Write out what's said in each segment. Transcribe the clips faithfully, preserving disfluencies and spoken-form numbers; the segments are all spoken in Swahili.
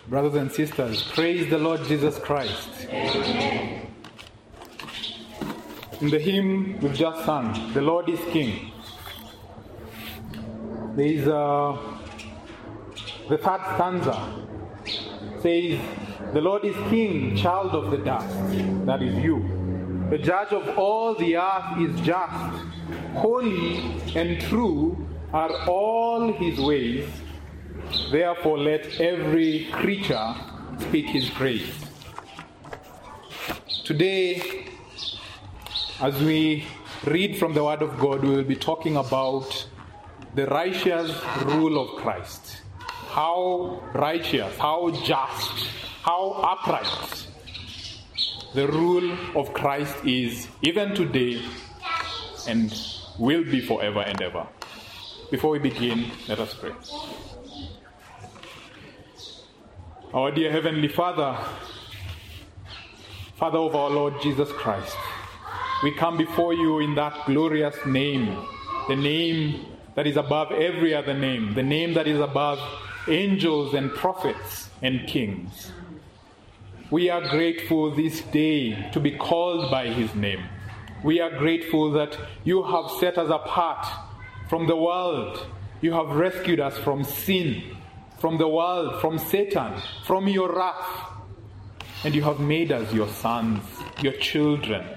Brothers and sisters, praise the Lord Jesus Christ. Amen. In the hymn we've just sung, The Lord is King, there is a, the third stanza says, the Lord is King, child of the dust, that is you. The judge of all the earth is just, holy and true are all his ways. Therefore let every creature speak his praise. Today, as we read from the Word of God, we will be talking about the righteous rule of Christ. How righteous, how just, how upright the rule of Christ is, even today, and will be forever and ever. Before we begin, let us pray. Our dear Heavenly Father, Father of our Lord Jesus Christ, we come before you in that glorious name, the name that is above every other name, the name that is above angels and prophets and kings. We are grateful this day to be called by his name. We are grateful that you have set us apart from the world. You have rescued us from sin, from the world, from Satan, from your wrath. And you have made us your sons, your children.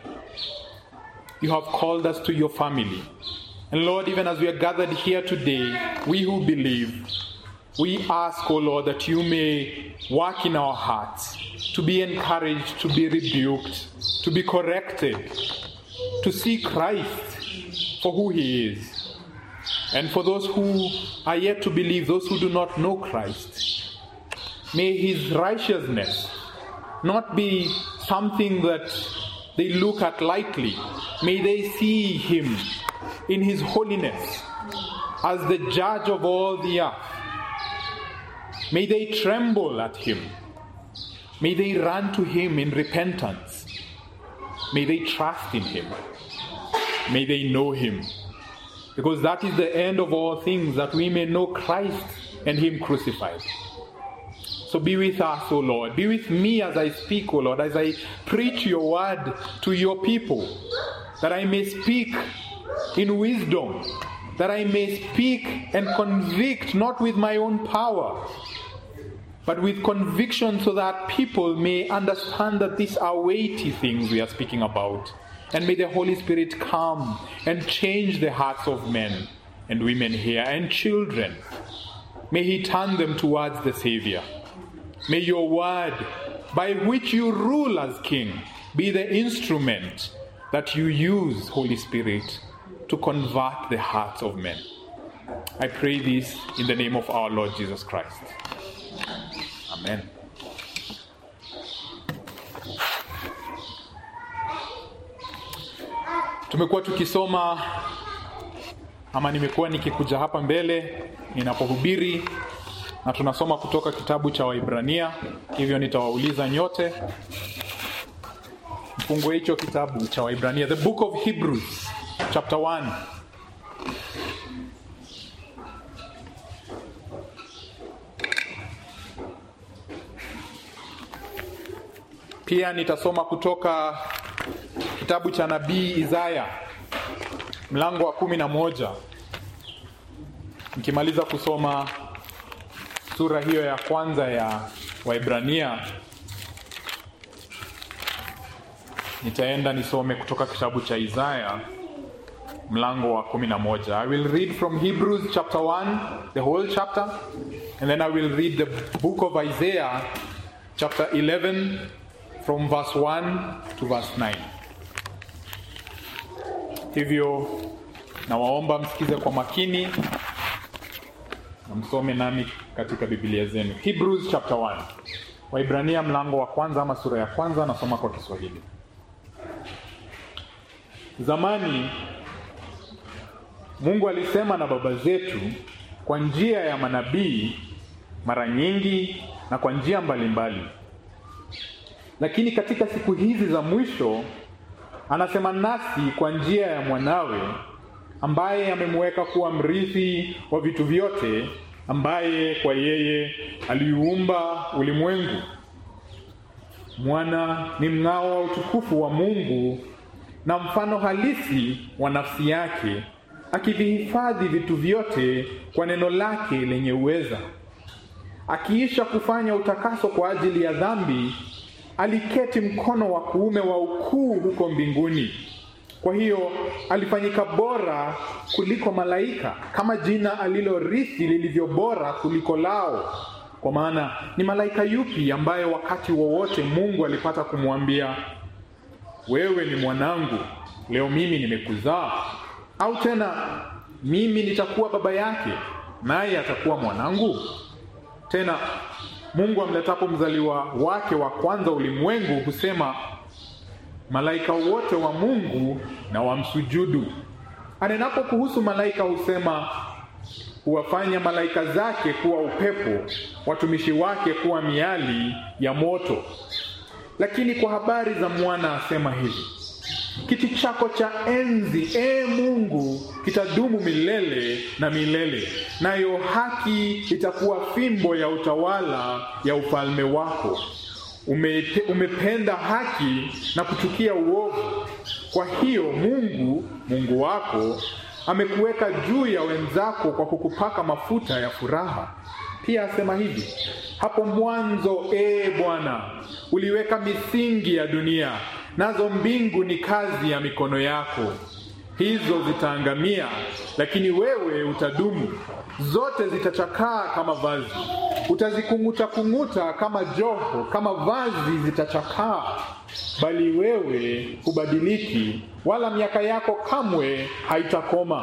You have called us to your family. And Lord, even as we are gathered here today, we who believe, we ask, O Lord, that you may work in our hearts, to be encouraged, to be rebuked, to be corrected, to see Christ for who he is. And for those who are yet to believe, those who do not know Christ, may his righteousness not be something that they look at lightly. May they see him in his holiness as the judge of all the earth. May they tremble at him. May they run to him in repentance. May they trust in him. May they know him. Because that is the end of all things, that we may know Christ and him crucified. So be with us, O Lord. Be with me as I speak, O Lord, as I preach your word to your people, that I may speak in wisdom, that I may speak and convict, not with my own power, but with conviction, so that people may understand that these are weighty things we are speaking about. And may the Holy Spirit come and change the hearts of men and women here and children. May he turn them towards the Savior. May your word, by which you rule as King, be the instrument that you use, Holy Spirit, to convert the hearts of men. I pray this in the name of our Lord Jesus Christ. Amen. Tumekuwa tukisoma, ama nimekuwa nikikuja hapa mbele ninapohubiri, na tunasoma kutoka kitabu cha Waibrania. Hivyo nitawauliza nyote mfungue hicho kitabu cha Waibrania, the book of Hebrews, chapter one. Pia nitasoma kutoka kitabu cha nabii Isaya, mlango wa kumi na moja. Nikimaliza kusoma sura hiyo ya kwanza ya Waibrania, nitaenda nisome kutoka kitabu cha Isaya, mlango wa kumi na moja. I will read from Hebrews chapter one, the whole chapter, and then I will read the book of Isaiah, chapter eleven, from verse one to verse nine. Hivyo nawaomba msikize kwa makini na msome nami katika Biblia zenu. Hebrews chapter one. Waibrania mlango wa kwanza, ama sura ya kwanza, nasoma kwa Kiswahili. Zamani Mungu alisema na baba zetu kwa njia ya manabii mara nyingi na kwa njia mbalimbali. Lakini katika siku hizi za mwisho anasema nasi kwa njia ya mwanawe, ambaye amemweka kuwa mrithi wa vitu vyote, ambaye kwa yeye aliumba ulimwengu. Mwana ni mng'ao wa utukufu wa Mungu na mfano halisi wa nafsi yake, akivihifadhi vitu vyote kwa neno lake lenye uweza. Akiisha kufanya utakaso kwa ajili ya dhambi, aliketi mkono wa kuume wa ukuu huko mbinguni. Kwa hiyo alifanyika bora kuliko malaika, kama jina alilorithi lilivyo bora kuliko lao. Kwa maana ni malaika yupi ambaye wakati wowote Mungu alipata kumwambia, wewe ni mwanangu, leo mimi nimekuzaa? Au tena, mimi nitakuwa baba yake, naye atakuwa mwanangu? Tena Mungu amletapo mzaliwa wake wa kwanza ulimwengu husema, malaika wote wa Mungu na wamsujudu. Anenapo kuhusu malaika husema, huwafanya malaika zake kuwa upepo, watumishi wake kuwa miali ya moto. Lakini kwa habari za mwana asema hivi, kiti chako cha enzi, e Mungu, kitadumu milele na milele, nayo haki itakuwa fimbo ya utawala ya ufalme wako. Umepe, umependa haki na kuchukia uovu. Kwa hiyo Mungu, Mungu wako, amekuweka juu ya wenzako kwa kukupaka mafuta ya furaha. Pia asema hivi, hapo mwanzo, e Bwana, uliweka misingi ya dunia, nazo mbingu ni kazi ya mikono yako. Hizo zitaangamia, lakini wewe utadumu. Zote zitachakaa kama vazi, utazikung'uta kung'uta kama joho, kama vazi zitachakaa. Bali wewe hubadiliki, wala miaka yako kamwe haitakoma.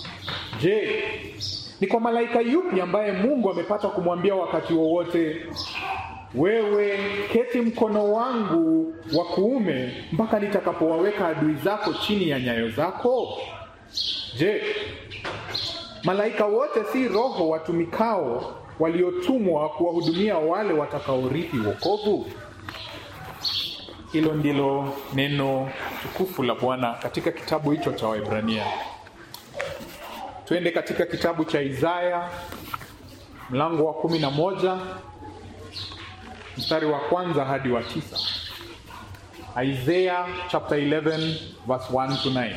Je, ni kwa malaika yupi ambaye Mungu amepata kumwambia wakati wowote, wewe keti mkono wangu wa kuume mpaka nitakapowaweka adui zako chini ya nyayo zako? Je, malaika wote si roho watumikao waliotumwa kuwahudumia wale watakaorithi wokovu? Hilo ndilo neno tukufu la Bwana katika kitabu hicho cha Waebrania. Twende katika kitabu cha Isaya mlango wa kumi na moja mstari wa kwanza hadi wa tisa. Isaiah chapter eleven verse one to nine.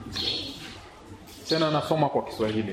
Tena nasoma kwa Kiswahili.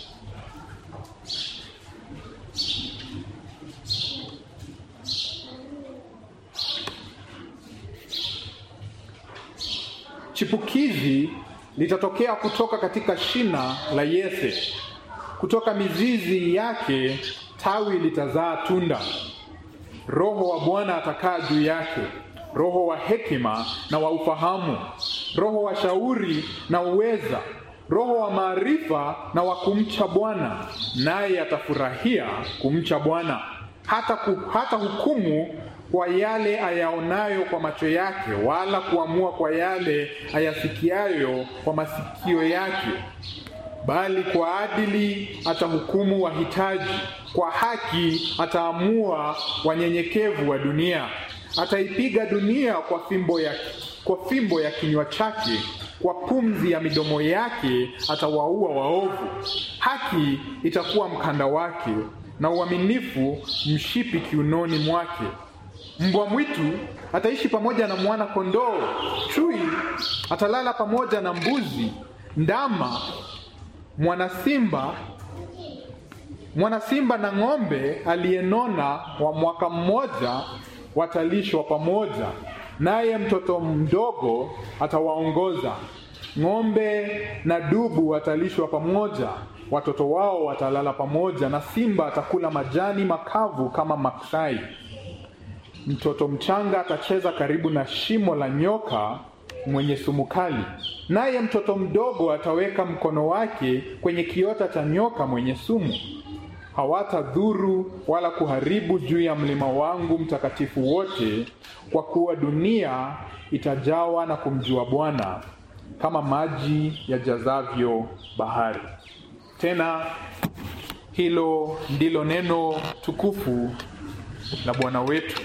Chipukizi litatokea kutoka katika shina la Yese, kutoka mizizi yake tawi litazaa tunda. Roho wa Bwana atakaa juu yake, roho wa hekima na wa ufahamu, roho wa shauri na uweza, roho wa maarifa na wa kumcha Bwana. Naye atafurahia kumcha Bwana, hata ku, hata hukumu kwa yale ayaonayo kwa macho yake, wala kuamua kwa yale ayasikiayo kwa masikio yake. Bali kwa adili atahukumu wahitaji, kwa haki ataamua wanyenyekevu wa dunia. Ataipiga dunia kwa fimbo ya kwa fimbo ya kinywa chake, kwa pumzi ya midomo yake atawaua waovu. Haki itakuwa mkanda wake, na uaminifu mshipi kiunoni mwake. Mbwa mwitu ataishi pamoja na mwana kondoo, chui atalala pamoja na mbuzi, ndama, mwana simba, mwana simba na ng'ombe aliyenona wa mwaka mmoja watalishwa pamoja, naye mtoto mdogo atawaongoza. Ng'ombe na dubu watalishwa pamoja, watoto wao watalala pamoja, na simba atakula majani makavu kama maksai. Mtoto mchanga atacheza karibu na shimo la nyoka mwenye sumu kali, naye mtoto mdogo ataweka mkono wake kwenye kiota cha nyoka mwenye sumu. Hawatadhuru wala kuharibu juu ya mlima wangu mtakatifu wote, kwa kuwa dunia itajawa na kumjua Bwana kama maji yajazavyo bahari. Tena hilo ndilo neno tukufu la Bwana wetu.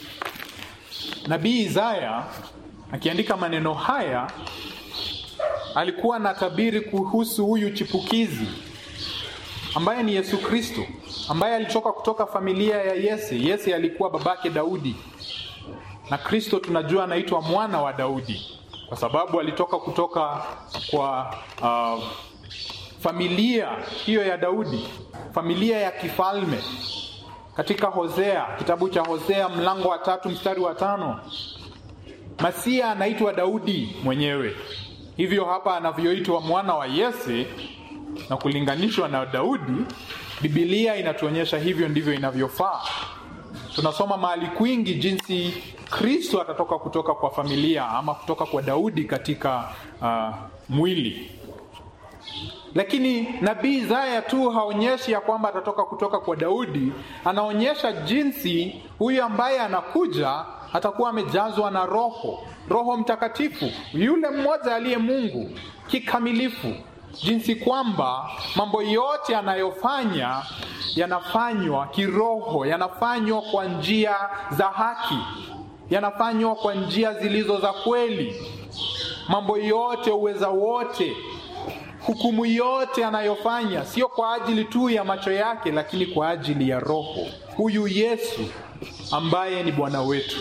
Nabii Isaya akiandika maneno haya alikuwa anatabiri kuhusu huyu chipukizi ambaye ni Yesu Kristo, ambaye alitoka kutoka familia ya Yese. Yese alikuwa babake Daudi, na Kristo tunajua anaitwa mwana wa Daudi kwa sababu alitoka kutoka kwa uh, familia hiyo ya Daudi, familia ya kifalme. Katika Hosea, kitabu cha Hosea mlango wa tatu mstari wa tano, Masia anaitwa Daudi mwenyewe. Hivyo hapa anavyoitwa mwana wa Yese na kulinganishwa na Daudi, Biblia inatuonyesha hivyo ndivyo inavyofaa. Tunasoma mahali kwingi jinsi Kristo atatoka kutoka kwa familia ama kutoka kwa Daudi katika uh, mwili. Lakini nabii Isaya tu haonyeshi ya kwamba atatoka kutoka kwa Daudi, anaonyesha jinsi huyu ambaye anakuja atakuwa amejazwa na roho, Roho Mtakatifu, yule mmoja aliye Mungu kikamilifu, jinsi kwamba mambo yote anayofanya yanafanywa kiroho, yanafanywa kwa njia za haki, yanafanywa kwa njia zilizo za kweli. Mambo yote, uweza wote, hukumu yote anayofanya sio kwa ajili tu ya macho yake, lakini kwa ajili ya roho, huyu Yesu ambaye ni Bwana wetu.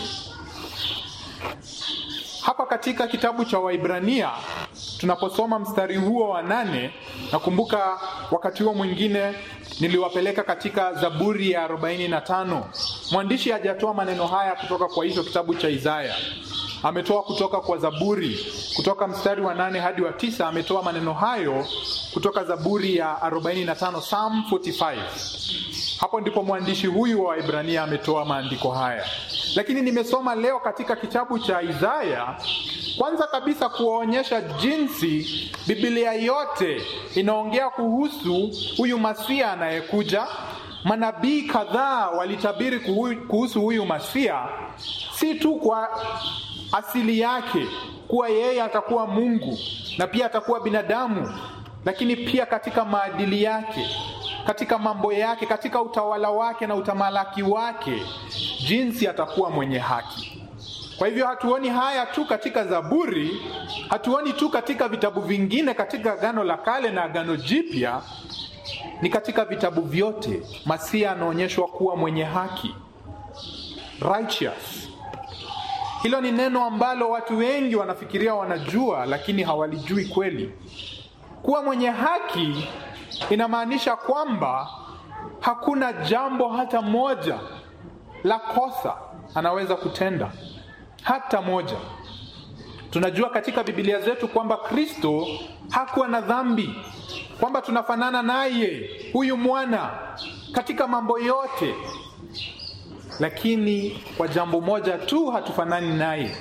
Hapa katika kitabu cha Waibrania tunaposoma mstari huo wa nane, nakumbuka wakati huo mwingine niliwapeleka katika Zaburi ya arobaini na tano. Mwandishi hajatoa maneno haya kutoka kwa hicho kitabu cha Isaya. Ametoa kutoka kwa Zaburi, kutoka mstari wa nane hadi wa tisa, ametoa maneno hayo kutoka Zaburi ya arobaini na tano, Psalm arobaini na tano. Hapo ndipo mwandishi huyu wa Waibrania ametoa maandiko haya. Lakini nimesoma leo katika kitabu cha Isaya, kwanza kabisa kuonyesha jinsi Biblia yote inaongea kuhusu huyu Masia anayekuja. Manabii kadhaa walitabiri kuhusu huyu Masia, si tu kwa asili yake kuwa yeye atakuwa Mungu na pia atakuwa binadamu, lakini pia katika maadili yake, katika mambo yake, katika utawala wake na utamalaki wake, jinsi atakuwa mwenye haki. Kwa hivyo hatuoni haya tu katika Zaburi, hatuoni tu katika vitabu vingine katika Agano la Kale na Agano Jipya, ni katika vitabu vyote Masia anaonyeshwa kuwa mwenye haki, righteous. Hilo ni neno ambalo watu wengi wanafikiria wanajua, lakini hawalijui kweli. Kuwa mwenye haki inamaanisha kwamba hakuna jambo hata moja la kosa anaweza kutenda, hata moja. Tunajua katika Biblia zetu kwamba Kristo hakuwa na dhambi, kwamba tunafanana naye, huyu mwana, katika mambo yote. Lakini kwa jambo moja tu hatufanani naye,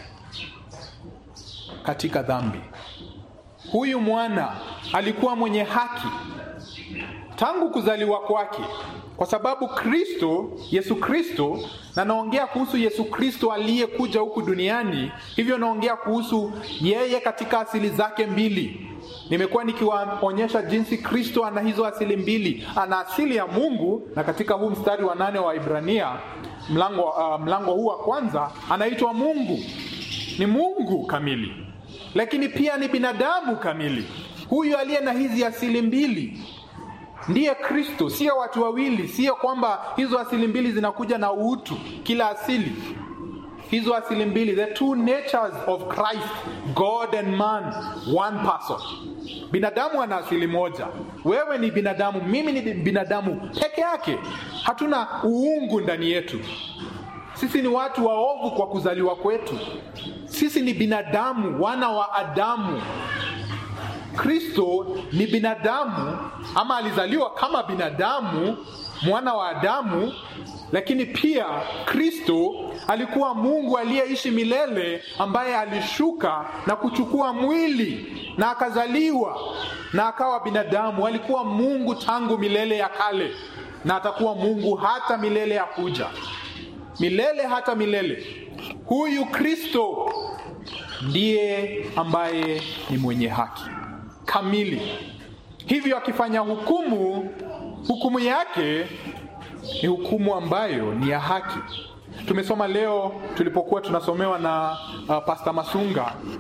katika dhambi. Huyu mwana alikuwa mwenye haki tangu kuzaliwa kwake, kwa sababu Kristo, Yesu Kristo, na naongea kuhusu Yesu Kristo aliyekuja huku duniani, hivyo naongea kuhusu yeye katika asili zake mbili. Nimekuwa nikiwaonyesha jinsi Kristo ana hizo asili mbili. Ana asili ya Mungu, na katika huu mstari wa nane wa Ibrania, mlango, uh, mlango huu wa kwanza, anaitwa Mungu. Ni Mungu kamili, lakini pia ni binadamu kamili. Huyu aliye na hizi asili mbili ndiye Kristo, sio watu wawili. Sio kwamba hizo asili mbili zinakuja na utu kila asili. Hizo asili mbili, the two natures of Christ, God and man, one person. Binadamu ana asili moja. Wewe ni binadamu, mimi ni binadamu peke yake. Hatuna uungu ndani yetu. Sisi ni watu waovu kwa kuzaliwa kwetu. Sisi ni binadamu, wana wa Adamu. Kristo ni binadamu, ama alizaliwa kama binadamu, mwana wa Adamu, lakini pia Kristo alikuwa Mungu aliyeishi milele, ambaye alishuka na kuchukua mwili na akazaliwa na akawa binadamu. Alikuwa Mungu tangu milele ya kale, na atakuwa Mungu hata milele ya kuja, milele hata milele. Huyu Kristo ndiye ambaye ni mwenye haki kamili. Hivyo akifanya hukumu, hukumu yake ni hukumu ambayo ni ya haki. Tumesoma leo tulipokuwa tunasomewa na uh, Pastor Masunga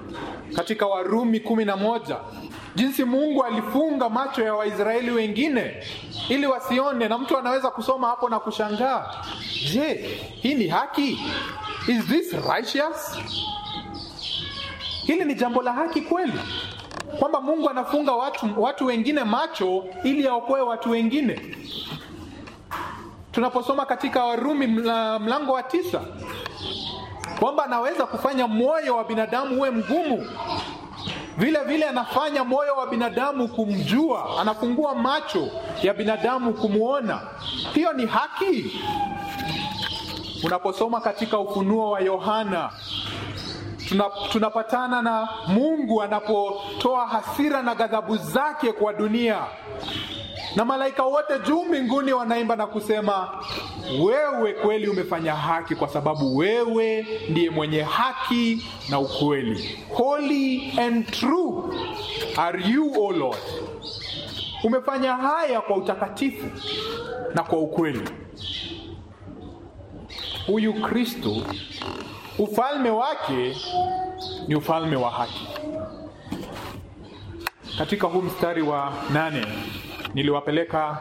katika Warumi kumi na moja, jinsi Mungu alifunga macho ya Waisraeli wengine ili wasione, na mtu anaweza kusoma hapo na kushangaa, je, hii ni haki? Is this righteous? Hili ni jambo la haki kweli? Kwamba Mungu anafunga watu, watu wengine macho ili aokoe watu wengine? Tunaposoma katika Warumi mlango wa tisa kwamba anaweza kufanya moyo wa binadamu uwe mgumu, vile vile anafanya moyo wa binadamu kumjua, anafungua macho ya binadamu kumuona. Hiyo ni haki. Unaposoma katika Ufunuo wa Yohana, tunapatana na Mungu anapotoa hasira na ghadhabu zake kwa dunia, na malaika wote juu mbinguni wanaimba na kusema, wewe kweli umefanya haki, kwa sababu wewe ndiye mwenye haki na ukweli. Holy and true are you, O Lord. Umefanya haya kwa utakatifu na kwa ukweli. Huyu Kristo, ufalme wake ni ufalme wa haki. Katika huu mstari wa nane niliwapeleka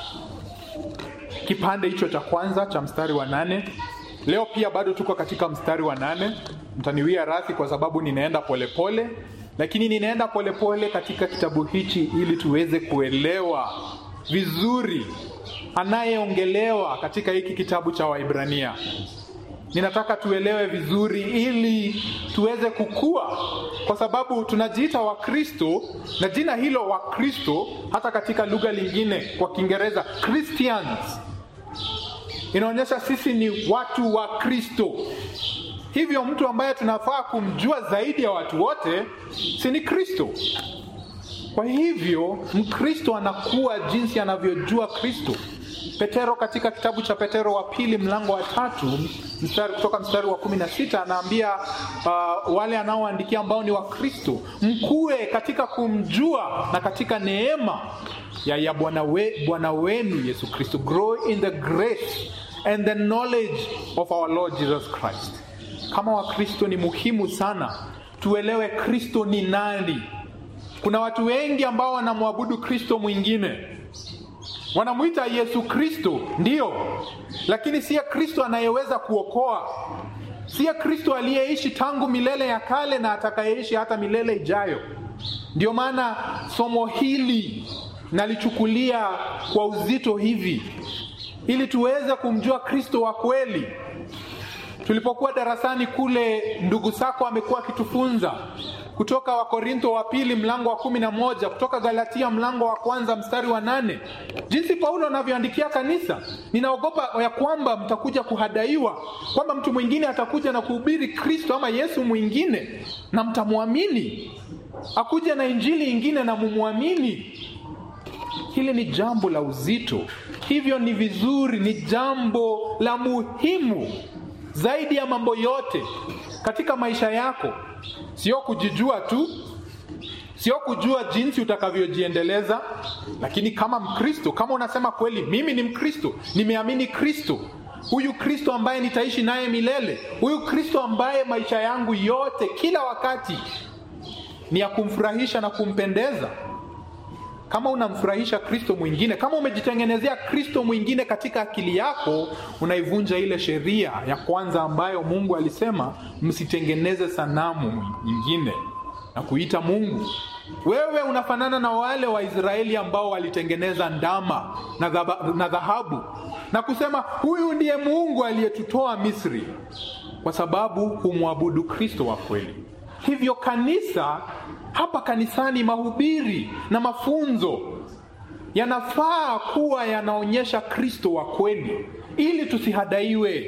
kipande hicho cha kwanza cha mstari wa nane. Leo pia bado tuko katika mstari wa nane. Mtaniwia radhi kwa sababu ninaenda polepole pole, lakini ninaenda polepole pole katika kitabu hichi ili tuweze kuelewa vizuri anayeongelewa katika hiki kitabu cha Waibrania. Ninataka tuelewe vizuri ili tuweze kukua, kwa sababu tunajiita Wakristo, na jina hilo Wakristo hata katika lugha lingine kwa Kiingereza Christians inaonyesha sisi ni watu wa Kristo. Hivyo mtu ambaye tunafaa kumjua zaidi ya watu wote si ni Kristo. Kwa hivyo Mkristo anakuwa jinsi anavyojua Kristo. Petero katika kitabu cha Petero wa pili mlango wa tatu mstari kutoka mstari wa kumi na sita anaambia uh, wale anaoandikia ambao ni wa Kristo, mkue katika kumjua na katika neema ya, ya Bwana we, Bwana wenu Yesu Kristo. Grow in the grace and the knowledge of our Lord Jesus Christ. Kama wa Kristo ni muhimu sana tuelewe Kristo ni nani. Kuna watu wengi ambao wanamwabudu Kristo mwingine. Wanamuita Yesu Kristo, ndio, lakini si Kristo anayeweza kuokoa. Si Kristo aliyeishi tangu milele ya kale na atakayeishi hata milele ijayo. Ndio maana somo hili nalichukulia kwa uzito hivi, ili tuweze kumjua Kristo wa kweli. Tulipokuwa darasani kule, ndugu Sako amekuwa akitufunza kutoka Wakorintho wa pili mlango wa kumi na moja, kutoka Galatia mlango wa kwanza mstari wa nane, jinsi Paulo anavyoandikia kanisa. Ninaogopa ya kwamba mtakuja kuhadaiwa, kwamba mtu mwingine atakuja na kuhubiri Kristo ama Yesu mwingine na mtamwamini, akuja na injili ingine na mumwamini. Hili ni jambo la uzito. Hivyo ni vizuri, ni jambo la muhimu zaidi ya mambo yote katika maisha yako. Sio kujijua tu, sio kujua jinsi utakavyojiendeleza, lakini kama Mkristo, kama unasema kweli mimi ni Mkristo, nimeamini Kristo, huyu Kristo ambaye nitaishi naye milele, huyu Kristo ambaye maisha yangu yote kila wakati ni ya kumfurahisha na kumpendeza. Kama unamfurahisha Kristo mwingine, kama umejitengenezea Kristo mwingine katika akili yako, unaivunja ile sheria ya kwanza ambayo Mungu alisema msitengeneze sanamu nyingine na kuita Mungu. Wewe unafanana na wale wa Israeli ambao walitengeneza ndama na dhahabu na kusema huyu ndiye Mungu aliyetutoa Misri, kwa sababu humwabudu Kristo wa kweli. Hivyo kanisa hapa kanisani, mahubiri na mafunzo yanafaa kuwa yanaonyesha Kristo wa kweli ili tusihadaiwe.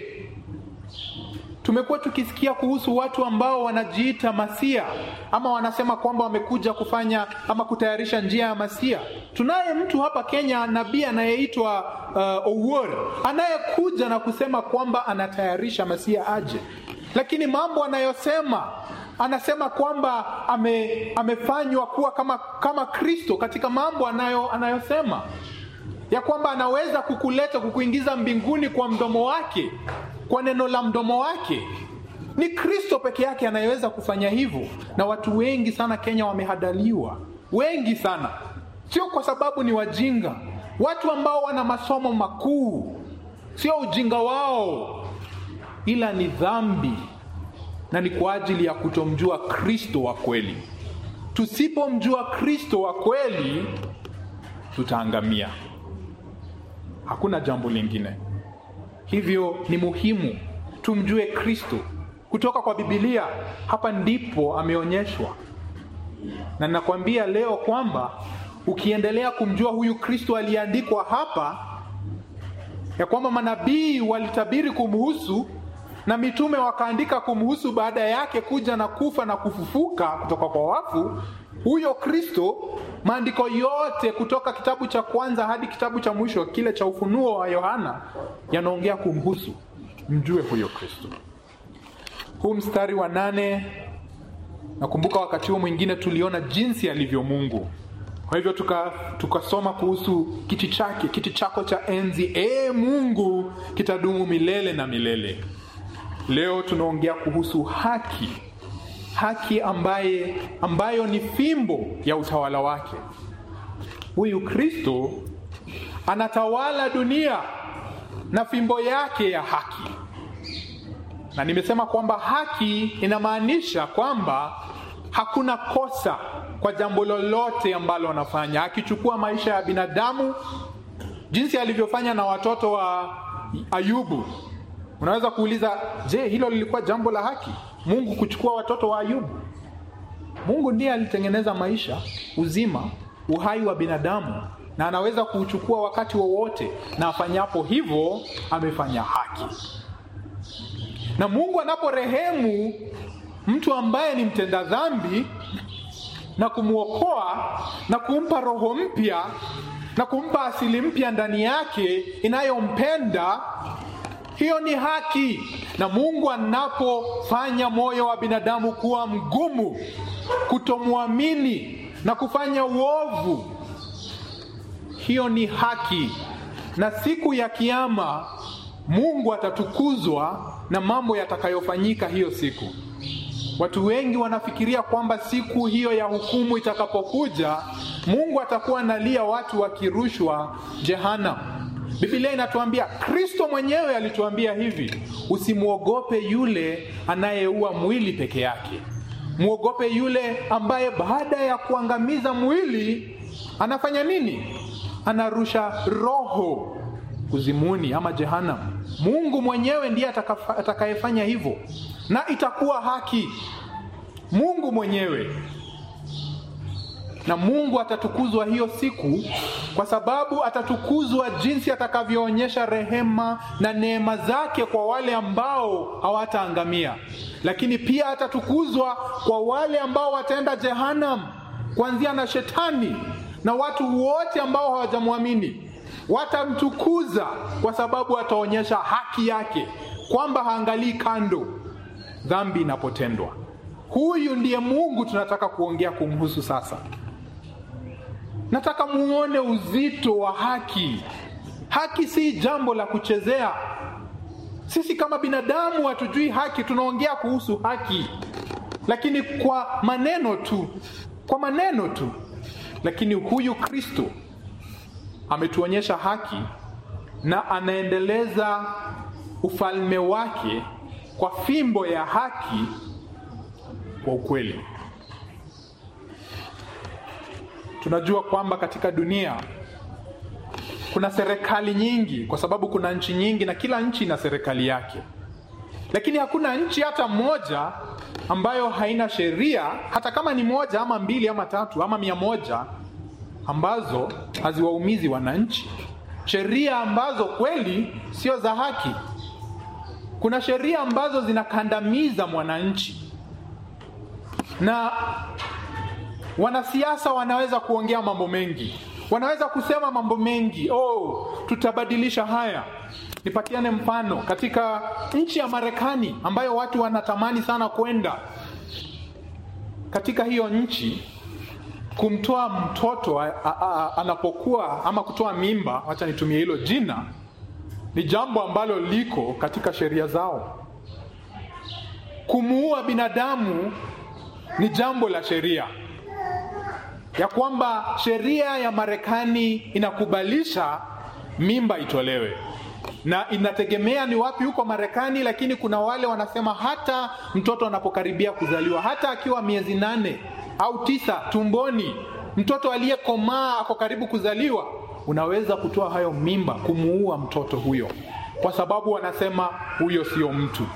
Tumekuwa tukisikia kuhusu watu ambao wanajiita Masia, ama wanasema kwamba wamekuja kufanya ama kutayarisha njia ya Masia. Tunaye mtu hapa Kenya, nabii anayeitwa uh, Owuor, anayekuja na kusema kwamba anatayarisha Masia aje. Lakini mambo anayosema, anasema kwamba ame, amefanywa kuwa kama kama Kristo katika mambo anayo anayosema, ya kwamba anaweza kukuleta kukuingiza mbinguni kwa mdomo wake, kwa neno la mdomo wake. Ni Kristo peke yake anayeweza kufanya hivyo, na watu wengi sana Kenya wamehadaliwa. Wengi sana. Sio kwa sababu ni wajinga. Watu ambao wana masomo makuu. Sio ujinga wao, ila ni dhambi, na ni kwa ajili ya kutomjua Kristo wa kweli. Tusipomjua Kristo wa kweli, tutaangamia. Hakuna jambo lingine. Hivyo ni muhimu tumjue Kristo. Kutoka kwa Biblia, hapa ndipo ameonyeshwa. Na ninakwambia leo kwamba ukiendelea kumjua huyu Kristo aliandikwa hapa, ya kwamba manabii walitabiri kumhusu na mitume wakaandika kumhusu baada yake kuja na kufa na kufufuka kutoka kwa wafu, huyo Kristo, maandiko yote kutoka kitabu cha kwanza hadi kitabu cha mwisho kile cha Ufunuo wa Yohana yanaongea kumhusu. Mjue huyo Kristo. Huu mstari wa nane, nakumbuka wakati huo mwingine tuliona jinsi alivyo Mungu. Kwa hivyo tuka tukasoma kuhusu kiti chake, kiti chako cha enzi, ee Mungu, kitadumu milele na milele. Leo tunaongea kuhusu haki. Haki ambaye ambayo ni fimbo ya utawala wake. Huyu Kristo anatawala dunia na fimbo yake ya haki. Na nimesema kwamba haki inamaanisha kwamba hakuna kosa kwa jambo lolote ambalo anafanya. Akichukua maisha ya binadamu jinsi alivyofanya na watoto wa Ayubu, unaweza kuuliza, je, hilo lilikuwa jambo la haki? Mungu kuchukua watoto wa Ayubu? Mungu ndiye alitengeneza maisha, uzima, uhai wa binadamu, na anaweza kuuchukua wakati wowote, na afanyapo hivyo amefanya haki. Na Mungu anaporehemu mtu ambaye ni mtenda dhambi na kumuokoa na kumpa roho mpya na kumpa asili mpya ndani yake inayompenda, hiyo ni haki. Na Mungu anapofanya moyo wa binadamu kuwa mgumu, kutomwamini na kufanya uovu, hiyo ni haki. Na siku ya kiyama Mungu atatukuzwa na mambo yatakayofanyika hiyo siku. Watu wengi wanafikiria kwamba siku hiyo ya hukumu itakapokuja, Mungu atakuwa analia watu wakirushwa jehanamu. Biblia inatuambia, Kristo mwenyewe alituambia hivi, usimuogope yule anayeua mwili peke yake. Muogope yule ambaye baada ya kuangamiza mwili anafanya nini? Anarusha roho kuzimuni ama jehanamu. Mungu mwenyewe ndiye atakayefanya hivyo, na itakuwa haki. Mungu mwenyewe. Na Mungu atatukuzwa hiyo siku, kwa sababu atatukuzwa jinsi atakavyoonyesha rehema na neema zake kwa wale ambao hawataangamia. Lakini pia atatukuzwa kwa wale ambao wataenda jehanamu, kuanzia na shetani na watu wote ambao hawajamwamini. Watamtukuza kwa sababu ataonyesha haki yake, kwamba haangalii kando dhambi inapotendwa. Huyu ndiye Mungu tunataka kuongea kumhusu sasa. Nataka muone uzito wa haki. Haki si jambo la kuchezea. Sisi kama binadamu hatujui haki, tunaongea kuhusu haki, lakini kwa maneno tu, kwa maneno tu. Lakini huyu Kristo ametuonyesha haki, na anaendeleza ufalme wake kwa fimbo ya haki kwa ukweli. Tunajua kwamba katika dunia kuna serikali nyingi, kwa sababu kuna nchi nyingi na kila nchi ina serikali yake. Lakini hakuna nchi hata moja ambayo haina sheria, hata kama ni moja ama mbili ama tatu ama mia moja, ambazo haziwaumizi wananchi. Sheria ambazo kweli sio za haki. Kuna sheria ambazo zinakandamiza mwananchi. Na wanasiasa wanaweza kuongea mambo mengi, wanaweza kusema mambo mengi, oh tutabadilisha haya. Nipatiane mfano katika nchi ya Marekani ambayo watu wanatamani sana kwenda. Katika hiyo nchi, kumtoa mtoto a, a, a, anapokuwa ama kutoa mimba, acha nitumie hilo jina, ni jambo ambalo liko katika sheria zao. kumuua binadamu ni jambo la sheria, ya kwamba sheria ya Marekani inakubalisha mimba itolewe, na inategemea ni wapi huko Marekani, lakini kuna wale wanasema hata mtoto anapokaribia kuzaliwa, hata akiwa miezi nane au tisa tumboni, mtoto aliyekomaa ako karibu kuzaliwa, unaweza kutoa hayo mimba, kumuua mtoto huyo, kwa sababu wanasema huyo sio mtu.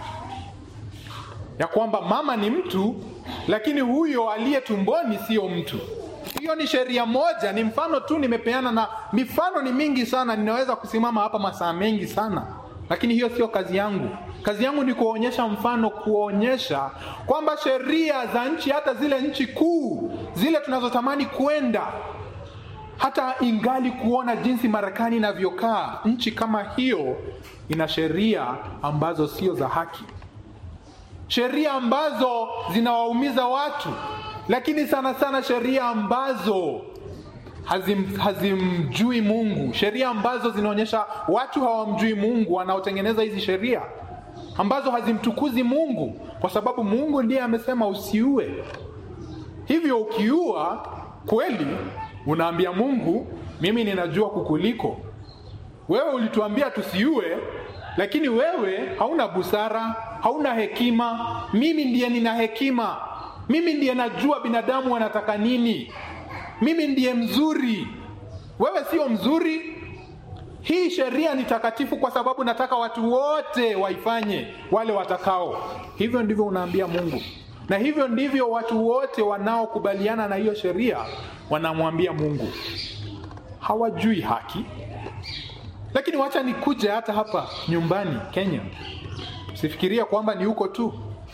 Ya kwamba mama ni mtu, lakini huyo aliye tumboni sio mtu. Hiyo ni sheria moja, ni mfano tu nimepeana, na mifano ni mingi sana, ninaweza kusimama hapa masaa mengi sana, lakini hiyo sio kazi yangu. Kazi yangu ni kuonyesha mfano, kuonyesha kwamba sheria za nchi, hata zile nchi kuu, zile tunazotamani kwenda, hata ingali kuona jinsi Marekani inavyokaa, nchi kama hiyo ina sheria ambazo sio za haki, sheria ambazo zinawaumiza watu, lakini sana sana sheria ambazo hazim, hazimjui Mungu, sheria ambazo zinaonyesha watu hawamjui Mungu wanaotengeneza hizi sheria, ambazo hazimtukuzi Mungu, kwa sababu Mungu ndiye amesema usiue. Hivyo ukiua kweli unaambia Mungu, mimi ninajua kukuliko. Wewe ulituambia tusiue, lakini wewe hauna busara, hauna hekima. Mimi ndiye nina hekima. Mimi ndiye najua binadamu wanataka nini. Mimi ndiye mzuri, wewe sio mzuri. Hii sheria ni takatifu kwa sababu nataka watu wote waifanye, wale watakao. Hivyo ndivyo unaambia Mungu. Na hivyo ndivyo watu wote wanaokubaliana na hiyo sheria wanamwambia Mungu. Hawajui haki. Lakini wacha nikuje hata hapa nyumbani Kenya. Sifikiria kwamba ni huko tu.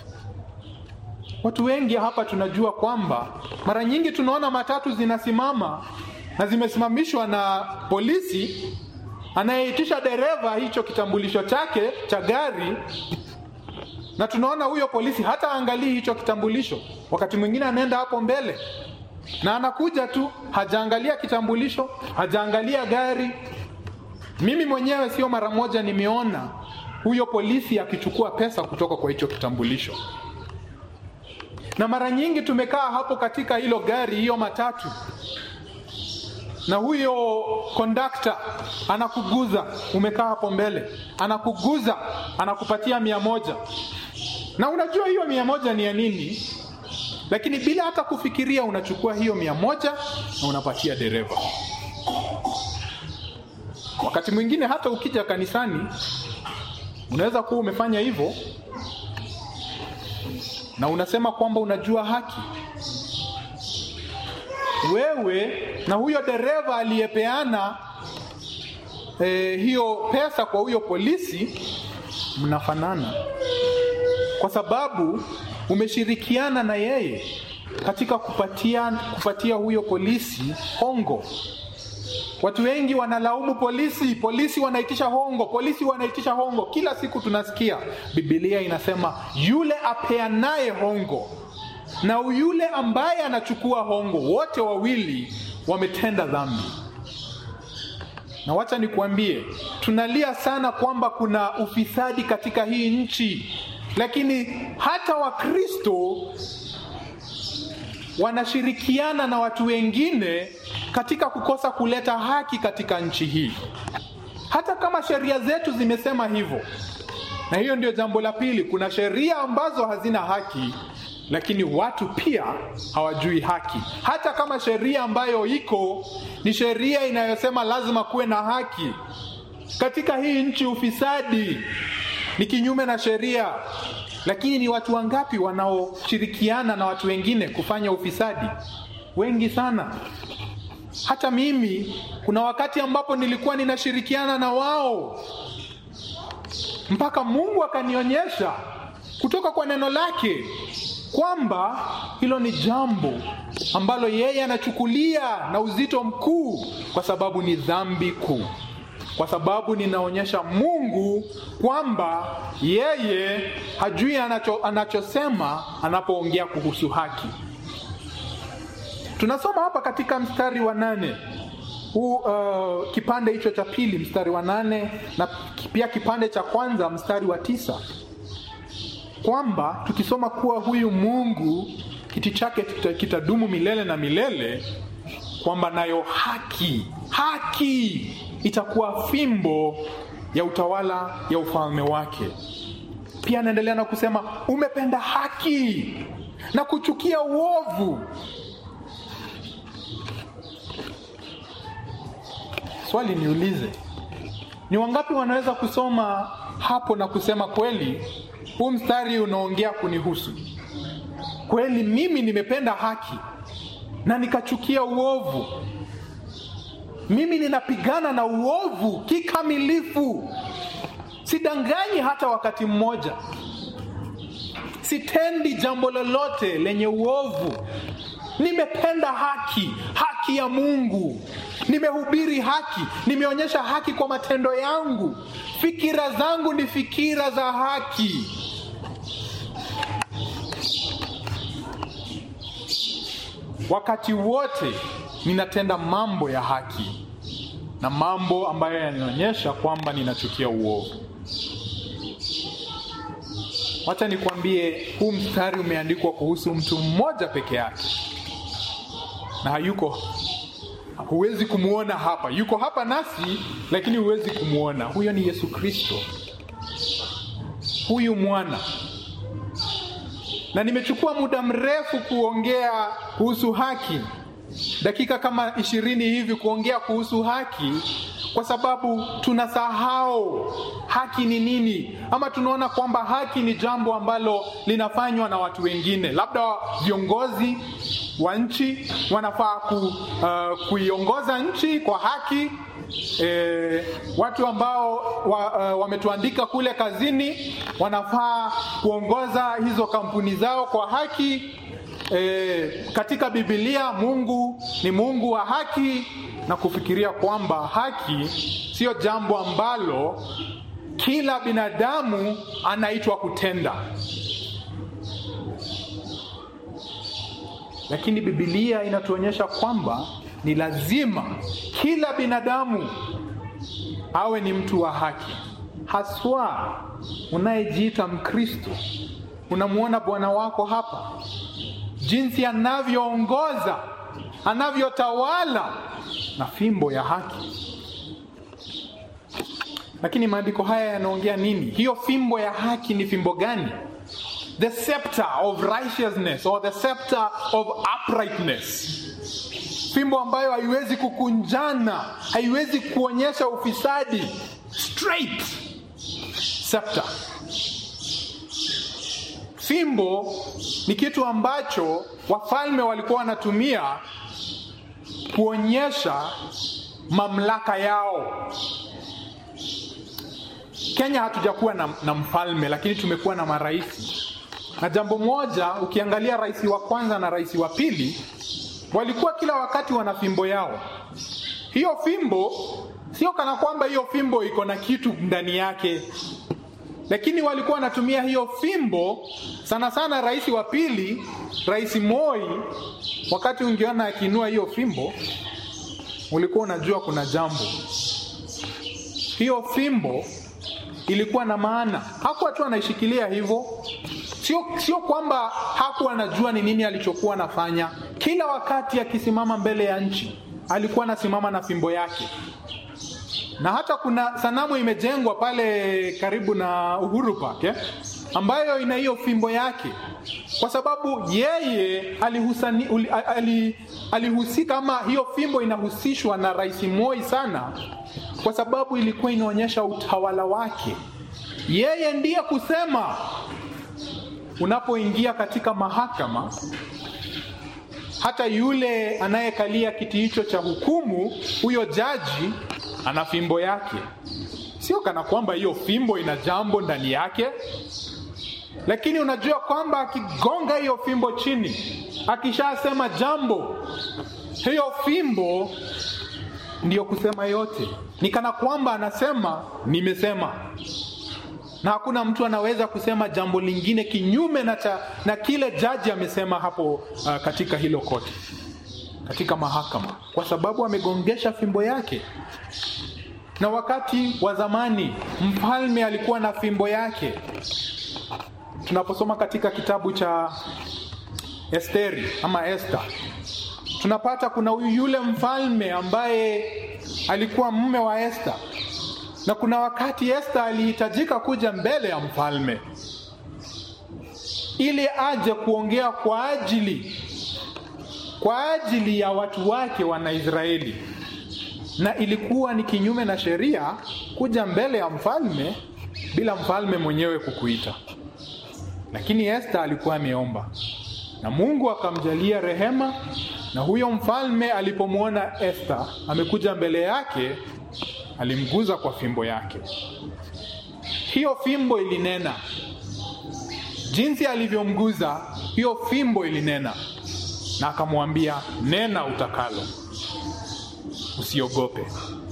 Watu wengi hapa tunajua kwamba mara nyingi tunaona matatu zinasimama na zimesimamishwa na polisi anayeitisha dereva hicho kitambulisho chake cha gari, na tunaona huyo polisi hata angalii hicho kitambulisho. Wakati mwingine anaenda hapo mbele na anakuja tu, hajaangalia kitambulisho, hajaangalia gari. Mimi mwenyewe sio mara moja nimeona huyo polisi akichukua pesa kutoka kwa hicho kitambulisho. Na mara nyingi tumekaa hapo katika hilo gari, hiyo matatu, na huyo kondakta anakuguza, umekaa hapo mbele, anakuguza, anakupatia mia moja. Na unajua hiyo mia moja ni ya nini, lakini bila hata kufikiria unachukua hiyo mia moja na unapatia dereva. Wakati mwingine hata ukija kanisani unaweza kuwa umefanya hivyo na unasema kwamba unajua haki. Wewe na huyo dereva aliyepeana eh, hiyo pesa kwa huyo polisi mnafanana, kwa sababu umeshirikiana na yeye katika kupatia kupatia huyo polisi hongo. Watu wengi wanalaumu polisi, polisi wanaitisha hongo, polisi wanaitisha hongo. Kila siku tunasikia Biblia inasema yule apeanaye hongo na yule ambaye anachukua hongo, wote wawili wametenda dhambi. Na wacha nikuambie, tunalia sana kwamba kuna ufisadi katika hii nchi, lakini hata Wakristo wanashirikiana na watu wengine katika kukosa kuleta haki katika nchi hii, hata kama sheria zetu zimesema hivyo. Na hiyo ndio jambo la pili, kuna sheria ambazo hazina haki, lakini watu pia hawajui haki. Hata kama sheria ambayo iko ni sheria inayosema lazima kuwe na haki, katika hii nchi ufisadi ni kinyume na sheria. Lakini ni watu wangapi wanaoshirikiana na watu wengine kufanya ufisadi? Wengi sana. Hata mimi kuna wakati ambapo nilikuwa ninashirikiana na wao, mpaka Mungu akanionyesha kutoka kwa neno lake kwamba hilo ni jambo ambalo yeye anachukulia na uzito mkuu, kwa sababu ni dhambi kuu. Kwa sababu ninaonyesha Mungu kwamba yeye hajui anacho, anachosema anapoongea kuhusu haki. Tunasoma hapa katika mstari wa nane, huu uh, kipande hicho cha pili mstari wa nane, na pia kipande cha kwanza mstari wa tisa. kwamba tukisoma kuwa huyu Mungu kiti chake kitadumu milele na milele, kwamba nayo haki haki itakuwa fimbo ya utawala ya ufalme wake. Pia anaendelea na kusema umependa haki na kuchukia uovu. Swali niulize, ni wangapi wanaweza kusoma hapo na kusema kweli huu mstari unaongea kunihusu? Kweli mimi nimependa haki na nikachukia uovu. Mimi ninapigana na uovu kikamilifu. Sidanganyi hata wakati mmoja. Sitendi jambo lolote lenye uovu. Nimependa haki, haki ya Mungu. Nimehubiri haki, nimeonyesha haki kwa matendo yangu. Fikira zangu ni fikira za haki. Wakati wote ninatenda mambo ya haki na mambo ambayo yanaonyesha kwamba ninachukia uovu. Wacha nikwambie, huu mstari umeandikwa kuhusu mtu mmoja peke yake. Na hayuko, huwezi kumuona hapa. Yuko hapa nasi lakini huwezi kumuona. Huyo ni Yesu Kristo. Huyu mwana. Na nimechukua muda mrefu kuongea kuhusu haki. Dakika kama ishirini hivi kuongea kuhusu haki, kwa sababu tunasahau haki ni nini, ama tunaona kwamba haki ni jambo ambalo linafanywa na watu wengine. Labda viongozi wa nchi wanafaa ku, uh, kuiongoza nchi kwa haki. E, watu ambao wa, uh, wametuandika kule kazini wanafaa kuongoza hizo kampuni zao kwa haki. E, katika Biblia Mungu ni Mungu wa haki, na kufikiria kwamba haki sio jambo ambalo kila binadamu anaitwa kutenda. Lakini Biblia inatuonyesha kwamba ni lazima kila binadamu awe ni mtu wa haki. Haswa unayejiita Mkristo, unamuona Bwana wako hapa, jinsi anavyoongoza, anavyotawala na fimbo ya haki. Lakini maandiko haya yanaongea nini? Hiyo fimbo ya haki ni fimbo gani? The scepter of righteousness or the scepter of uprightness. Fimbo ambayo haiwezi kukunjana, haiwezi kuonyesha ufisadi. Straight scepter. Fimbo ni kitu ambacho wafalme walikuwa wanatumia kuonyesha mamlaka yao. Kenya hatujakuwa na, na mfalme, lakini tumekuwa na maraisi. Na jambo moja, ukiangalia rais wa kwanza na rais wa pili, walikuwa kila wakati wana fimbo yao. Hiyo fimbo sio kana kwamba hiyo fimbo iko na kitu ndani yake, lakini walikuwa wanatumia hiyo fimbo sana sana. Rais wa pili, Rais Moi, wakati ungeona akiinua hiyo fimbo, ulikuwa unajua kuna jambo. Hiyo fimbo ilikuwa na maana. Hakuwa tu anaishikilia hivyo. Sio sio kwamba hakuwa anajua ni nini alichokuwa anafanya. Kila wakati akisimama mbele ya nchi, alikuwa anasimama na fimbo yake. Na hata kuna sanamu imejengwa pale karibu na Uhuru Park, eh, ambayo ina hiyo fimbo yake. Kwa sababu yeye alihusani, uli, ali, alihusika, ama hiyo fimbo inahusishwa na Rais Moi sana, kwa sababu ilikuwa inaonyesha utawala wake. Yeye ndiye kusema unapoingia katika mahakama, hata yule anayekalia kiti hicho cha hukumu, huyo jaji ana fimbo yake. Sio kana kwamba hiyo fimbo ina jambo ndani yake, lakini unajua kwamba akigonga hiyo fimbo chini, akishasema jambo, hiyo fimbo ndiyo kusema yote. Ni kana kwamba anasema nimesema, na hakuna mtu anaweza kusema jambo lingine kinyume na, cha, na kile jaji amesema hapo, uh, katika hilo koti, katika mahakama, kwa sababu amegongesha fimbo yake. Na wakati wa zamani mfalme alikuwa na fimbo yake. tunaposoma katika kitabu cha Esteri ama Esther, tunapata kuna yule mfalme ambaye alikuwa mume wa Esther, na kuna wakati Esther alihitajika kuja mbele ya mfalme ili aje kuongea kwa ajili kwa ajili ya watu wake wana Israeli, na ilikuwa ni kinyume na sheria kuja mbele ya mfalme bila mfalme mwenyewe kukuita. Lakini Esther alikuwa ameomba na Mungu akamjalia rehema, na huyo mfalme alipomwona Esther amekuja mbele yake, alimguza kwa fimbo yake. Hiyo fimbo ilinena. Jinsi alivyomguza, hiyo fimbo ilinena, na akamwambia, nena utakalo, usiogope.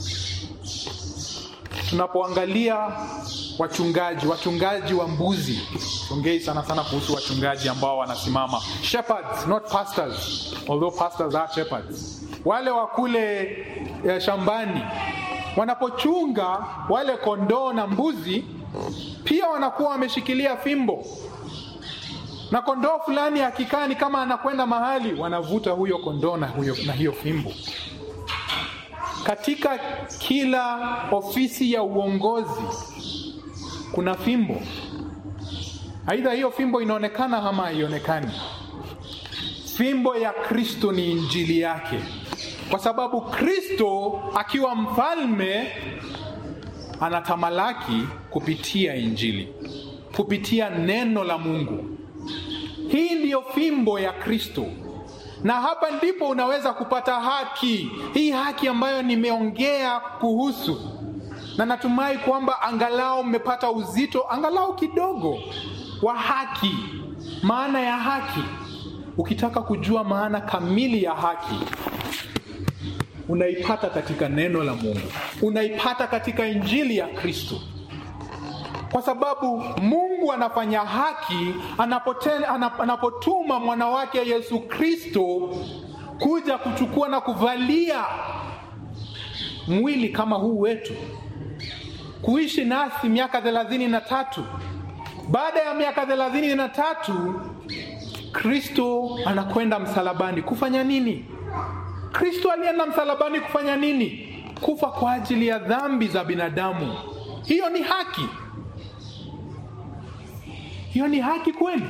Tunapoangalia wachungaji, wachungaji wa mbuzi, ongei sana sana kuhusu wachungaji ambao wanasimama, shepherds, not pastors, although pastors are shepherds. Wale wa kule eh, shambani wanapochunga wale kondoo na mbuzi, pia wanakuwa wameshikilia fimbo. Na kondoo fulani akikaa ni kama anakwenda mahali, wanavuta huyo kondoo na huyo na hiyo fimbo. Katika kila ofisi ya uongozi kuna fimbo. Aidha hiyo fimbo inaonekana ama haionekani. Fimbo ya Kristo ni injili yake. Kwa sababu Kristo akiwa mfalme anatamalaki kupitia injili, kupitia neno la Mungu. Hii ndiyo fimbo ya Kristo. Na hapa ndipo unaweza kupata haki. Hii haki ambayo nimeongea kuhusu. Na natumai kwamba angalau mmepata uzito, angalau kidogo, wa haki. Maana ya haki. Ukitaka kujua maana kamili ya haki, unaipata katika neno la Mungu. Unaipata katika injili ya Kristo. Kwa sababu Mungu anafanya haki anapoten, anapotuma mwana wake Yesu Kristo kuja kuchukua na kuvalia mwili kama huu wetu, kuishi nasi miaka thelathini na tatu. Baada ya miaka thelathini na tatu Kristo anakwenda msalabani kufanya nini? Kristo alienda msalabani kufanya nini? Kufa kwa ajili ya dhambi za binadamu. Hiyo ni haki. Hiyo ni haki kweli.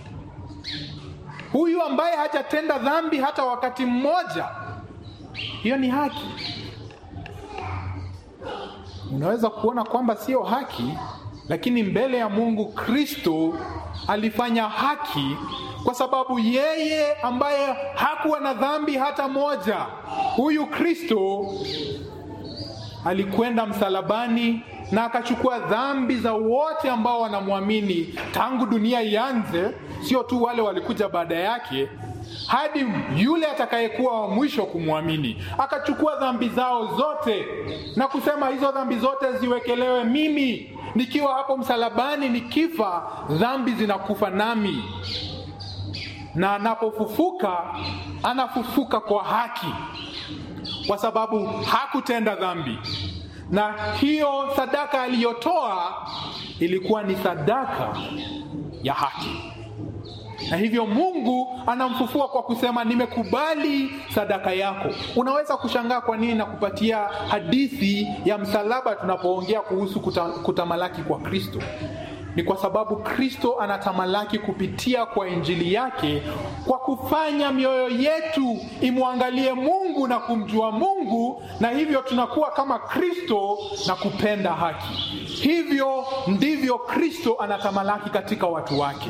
Huyu ambaye hajatenda dhambi hata wakati mmoja, hiyo ni haki. Unaweza kuona kwamba sio haki, lakini mbele ya Mungu Kristo alifanya haki, kwa sababu yeye ambaye hakuwa na dhambi hata moja, huyu Kristo alikwenda msalabani na akachukua dhambi za wote ambao wanamwamini tangu dunia ianze, sio tu wale walikuja baada yake, hadi yule atakayekuwa wa mwisho kumwamini. Akachukua dhambi zao zote na kusema hizo dhambi zote ziwekelewe mimi. Nikiwa hapo msalabani, nikifa, dhambi zinakufa nami. Na anapofufuka, anafufuka kwa haki, kwa sababu hakutenda dhambi. Na hiyo sadaka aliyotoa ilikuwa ni sadaka ya haki. Na hivyo Mungu anamfufua kwa kusema, nimekubali sadaka yako. Unaweza kushangaa kwa nini na kupatia hadithi ya msalaba tunapoongea kuhusu kuta, kutamalaki kwa Kristo. Ni kwa sababu Kristo anatamalaki kupitia kwa injili yake, kwa kufanya mioyo yetu imwangalie Mungu na kumjua Mungu, na hivyo tunakuwa kama Kristo na kupenda haki. Hivyo ndivyo Kristo anatamalaki katika watu wake.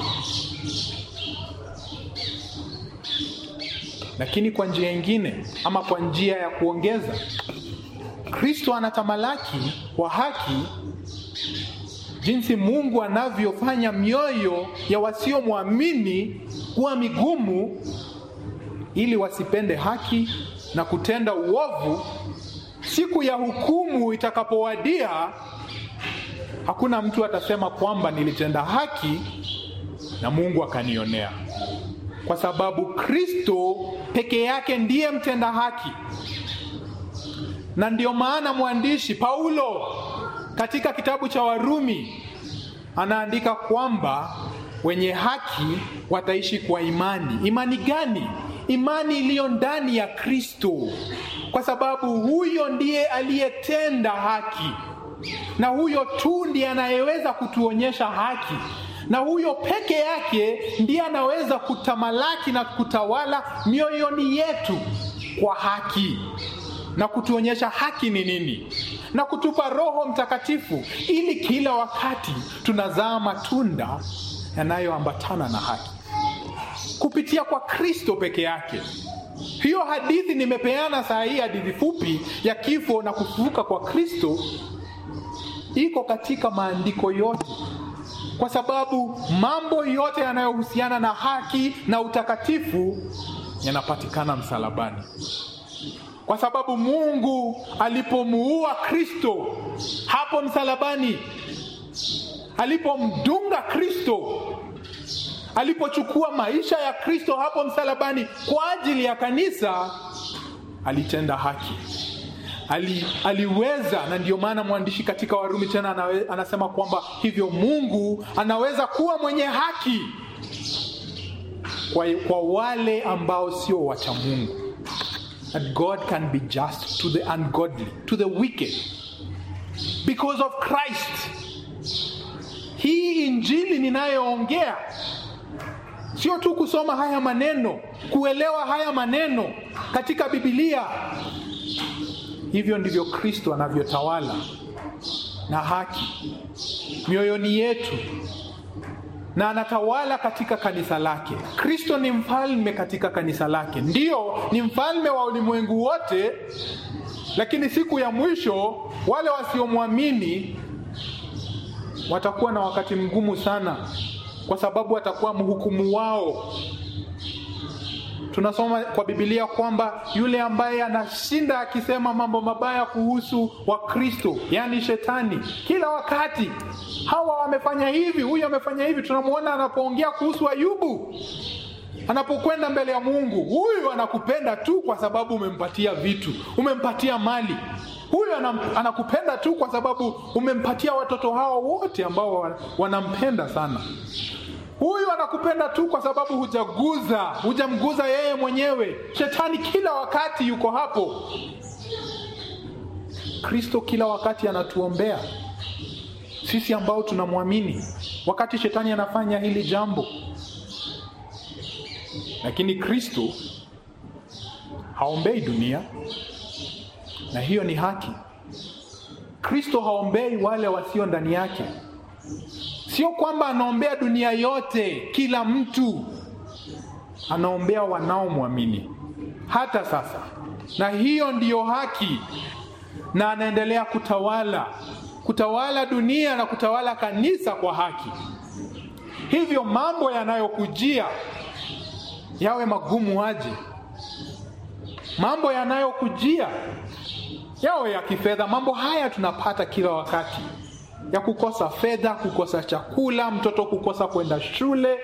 Lakini kwa njia nyingine ama kwa njia ya kuongeza, Kristo anatamalaki kwa haki jinsi Mungu anavyofanya mioyo ya wasiomwamini kuwa migumu ili wasipende haki na kutenda uovu. Siku ya hukumu itakapowadia, hakuna mtu atasema kwamba nilitenda haki na Mungu akanionea, kwa sababu Kristo peke yake ndiye mtenda haki. Na ndio maana mwandishi Paulo katika kitabu cha Warumi anaandika kwamba wenye haki wataishi kwa imani. Imani gani? Imani iliyo ndani ya Kristo, kwa sababu huyo ndiye aliyetenda haki, na huyo tu ndiye anayeweza kutuonyesha haki, na huyo peke yake ndiye anaweza kutamalaki na kutawala mioyoni yetu kwa haki, na kutuonyesha haki ni nini, na kutupa Roho Mtakatifu ili kila wakati tunazaa matunda yanayoambatana na haki kupitia kwa Kristo peke yake. Hiyo hadithi nimepeana saa hii, hadithi fupi ya kifo na kufufuka kwa Kristo, iko katika maandiko yote, kwa sababu mambo yote yanayohusiana na haki na utakatifu yanapatikana msalabani. Kwa sababu Mungu alipomuua Kristo hapo msalabani, alipomdunga Kristo, alipochukua maisha ya Kristo hapo msalabani kwa ajili ya kanisa, alitenda haki. Ali, aliweza, na ndio maana mwandishi katika Warumi tena anawe, anasema kwamba hivyo Mungu anaweza kuwa mwenye haki kwa, kwa wale ambao sio wacha Mungu. That God can be just to the ungodly, to the wicked, because of Christ. Hii injili ninayoongea sio tu kusoma haya maneno, kuelewa haya maneno katika Biblia. Hivyo ndivyo Kristo anavyotawala na haki mioyoni yetu, na anatawala katika kanisa lake. Kristo ni mfalme katika kanisa lake. Ndio, ni mfalme wa ulimwengu wote, lakini siku ya mwisho wale wasiomwamini watakuwa na wakati mgumu sana, kwa sababu atakuwa mhukumu wao. Tunasoma kwa Biblia kwamba yule ambaye anashinda akisema mambo mabaya kuhusu wa Kristo, yani shetani, kila wakati, hawa wamefanya hivi, huyu amefanya hivi. Tunamuona anapoongea kuhusu Ayubu, anapokwenda mbele ya Mungu, huyu anakupenda tu kwa sababu umempatia vitu, umempatia mali. Huyu anakupenda tu kwa sababu umempatia watoto hao wote ambao wanampenda sana. Huyu anakupenda tu kwa sababu hujaguza, hujamguza yeye mwenyewe. Shetani kila wakati yuko hapo. Kristo kila wakati anatuombea sisi ambao tunamwamini, wakati shetani anafanya hili jambo. Lakini Kristo haombei dunia, na hiyo ni haki. Kristo haombei wale wasio ndani yake. Sio kwamba anaombea dunia yote, kila mtu. Anaombea wanaomwamini hata sasa, na hiyo ndiyo haki. Na anaendelea kutawala kutawala dunia na kutawala kanisa kwa haki. Hivyo mambo yanayokujia yawe magumu aje, mambo yanayokujia yawe ya kifedha, mambo haya tunapata kila wakati, ya kukosa fedha, kukosa chakula, mtoto kukosa kwenda shule,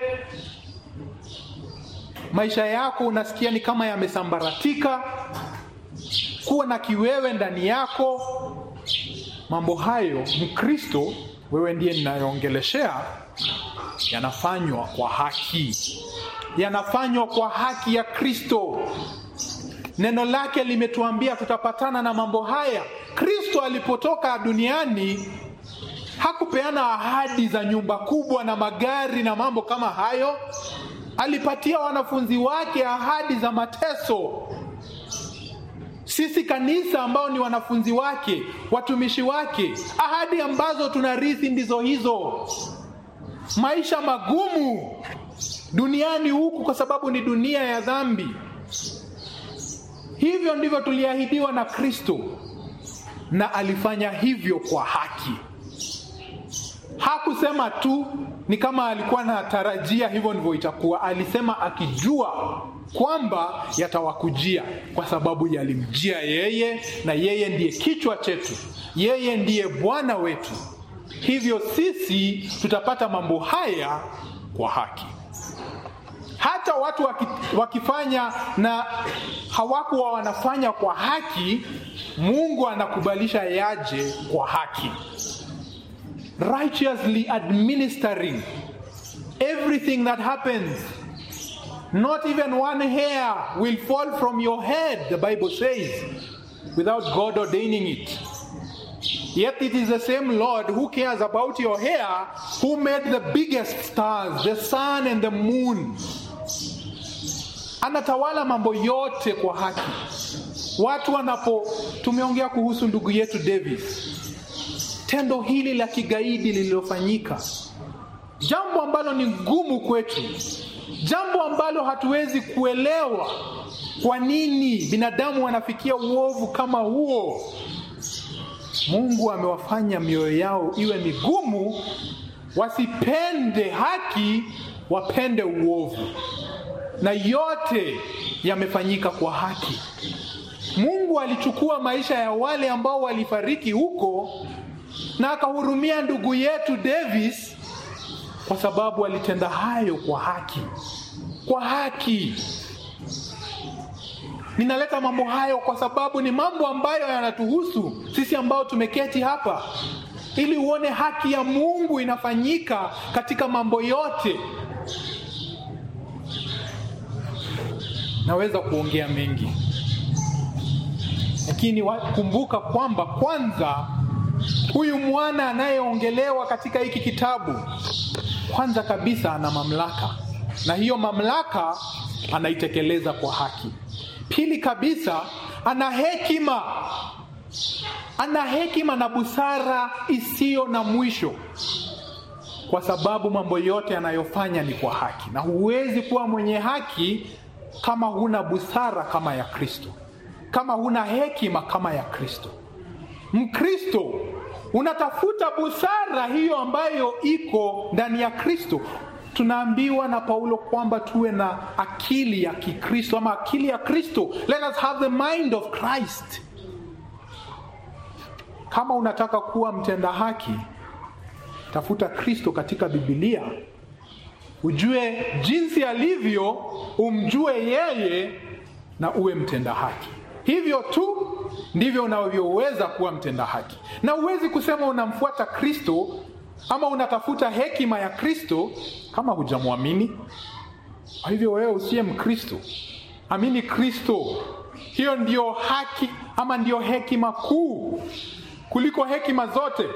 maisha yako unasikia ni kama yamesambaratika, kuwa na kiwewe ndani yako. Mambo hayo, Mkristo, wewe ndiye ninayoongeleshea, yanafanywa kwa haki. Yanafanywa kwa haki ya Kristo. Neno lake limetuambia tutapatana na mambo haya. Kristo alipotoka duniani hakupeana ahadi za nyumba kubwa na magari na mambo kama hayo. Alipatia wanafunzi wake ahadi za mateso. Sisi kanisa ambao ni wanafunzi wake, watumishi wake, ahadi ambazo tunarithi ndizo hizo. Maisha magumu duniani huku kwa sababu ni dunia ya dhambi. Hivyo ndivyo tuliahidiwa na Kristo, na alifanya hivyo kwa haki. Hakusema tu ni kama alikuwa anatarajia hivyo ndivyo itakuwa. Alisema akijua kwamba yatawakujia, kwa sababu yalimjia yeye, na yeye ndiye kichwa chetu, yeye ndiye Bwana wetu. Hivyo sisi tutapata mambo haya kwa haki. Hata watu wakifanya na hawakuwa wanafanya kwa haki, Mungu anakubalisha yaje kwa haki. righteously administering everything that happens. Not even one hair will fall from your head, the Bible says, without God ordaining it. Yet it is the same Lord who cares about your hair, who made the biggest stars, the sun and the moon. Anatawala mambo yote kwa haki. Watu wanapo, tumeongea kuhusu ndugu yetu Davis, tendo hili la kigaidi lililofanyika, jambo ambalo ni ngumu kwetu, jambo ambalo hatuwezi kuelewa kwa nini binadamu wanafikia uovu kama huo. Mungu amewafanya mioyo yao iwe migumu, wasipende haki, wapende uovu. Na yote yamefanyika kwa haki. Mungu alichukua maisha ya wale ambao walifariki huko na akahurumia ndugu yetu Davis kwa sababu alitenda hayo kwa haki. Kwa haki. Ninaleta mambo hayo kwa sababu ni mambo ambayo yanatuhusu sisi ambao tumeketi hapa, ili uone haki ya Mungu inafanyika katika mambo yote. Naweza kuongea mengi, lakini kumbuka kwamba kwanza huyu mwana anayeongelewa katika hiki kitabu, kwanza kabisa ana mamlaka, na hiyo mamlaka anaitekeleza kwa haki. Pili kabisa, ana hekima. Ana hekima na busara isiyo na mwisho, kwa sababu mambo yote anayofanya ni kwa haki. Na huwezi kuwa mwenye haki kama huna busara kama ya Kristo, kama huna hekima kama ya Kristo. Mkristo unatafuta busara hiyo ambayo iko ndani ya Kristo. Tunaambiwa na Paulo kwamba tuwe na akili ya Kikristo ama akili ya Kristo. Let us have the mind of Christ. Kama unataka kuwa mtenda haki, tafuta Kristo katika Biblia. Ujue jinsi alivyo, umjue yeye na uwe mtenda haki. Hivyo tu ndivyo unavyoweza kuwa mtenda haki. Na huwezi kusema unamfuata Kristo ama unatafuta hekima ya Kristo kama hujamwamini. Kwa hivyo wewe usiye Mkristo, amini Kristo. Hiyo ndio haki ama ndio hekima kuu kuliko hekima zote.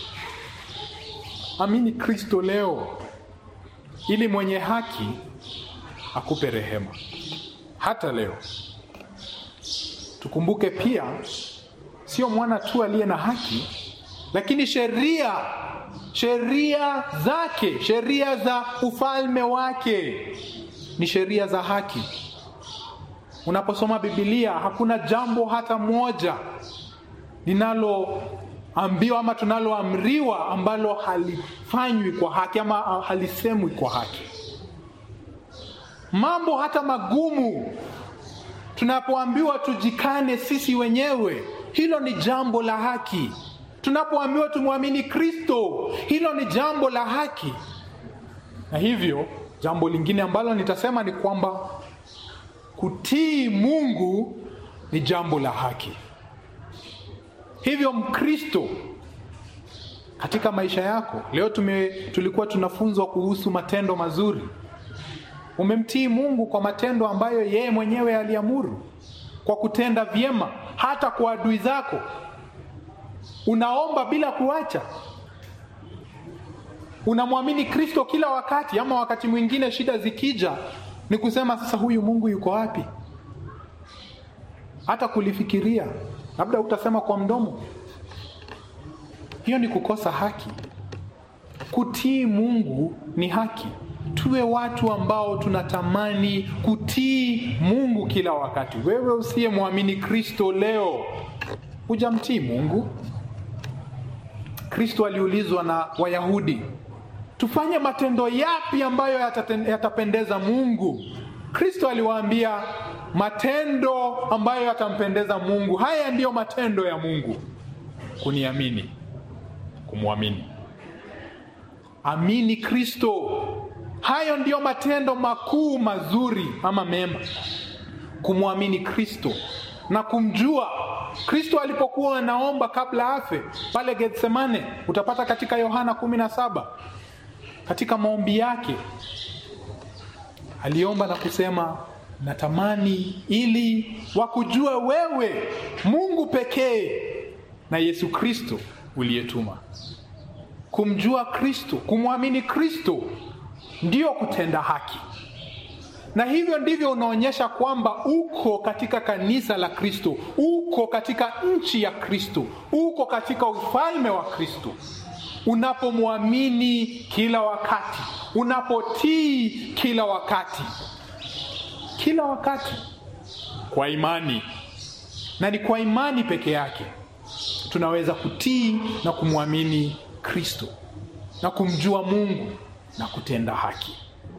Amini Kristo leo, ili mwenye haki akupe rehema hata leo. Tukumbuke pia, sio mwana tu aliye na haki, lakini sheria sheria zake, sheria za ufalme wake ni sheria za haki. Unaposoma Biblia, hakuna jambo hata moja linaloambiwa ama tunaloamriwa ambalo halifanywi kwa haki ama halisemwi kwa haki. Mambo hata magumu, tunapoambiwa tujikane sisi wenyewe, hilo ni jambo la haki. Tunapoambiwa tumwamini Kristo, hilo ni jambo la haki. Na hivyo jambo lingine ambalo nitasema ni kwamba kutii Mungu ni jambo la haki. Hivyo Mkristo, katika maisha yako leo tume, tulikuwa tunafunzwa kuhusu matendo mazuri. Umemtii Mungu kwa matendo ambayo yeye mwenyewe aliamuru, kwa kutenda vyema hata kwa adui zako. Unaomba bila kuacha. Unamwamini Kristo kila wakati, ama wakati mwingine shida zikija ni kusema sasa huyu Mungu yuko wapi? Hata kulifikiria, labda utasema kwa mdomo. Hiyo ni kukosa haki. Kutii Mungu ni haki. Tuwe watu ambao tunatamani kutii Mungu kila wakati. Wewe usiye muamini Kristo leo, hujamtii Mungu. Kristo aliulizwa na Wayahudi, tufanye matendo yapi ambayo yatapendeza Mungu? Kristo aliwaambia, matendo ambayo yatampendeza Mungu, haya ndiyo matendo ya Mungu: kuniamini, kumwamini. Amini Kristo. Hayo ndiyo matendo makuu mazuri ama mema. Kumwamini Kristo na kumjua Kristo alipokuwa anaomba kabla afe pale Getsemane, utapata katika Yohana kumi na saba, katika maombi yake aliomba na kusema, natamani ili wakujue wewe Mungu pekee na Yesu Kristo uliyetuma. Kumjua Kristo, kumwamini Kristo ndio kutenda haki. Na hivyo ndivyo unaonyesha kwamba uko katika kanisa la Kristo, uko katika nchi ya Kristo, uko katika ufalme wa Kristo. Unapomwamini kila wakati, unapotii kila wakati. Kila wakati kwa imani. Na ni kwa imani peke yake tunaweza kutii na kumwamini Kristo na kumjua Mungu na kutenda haki.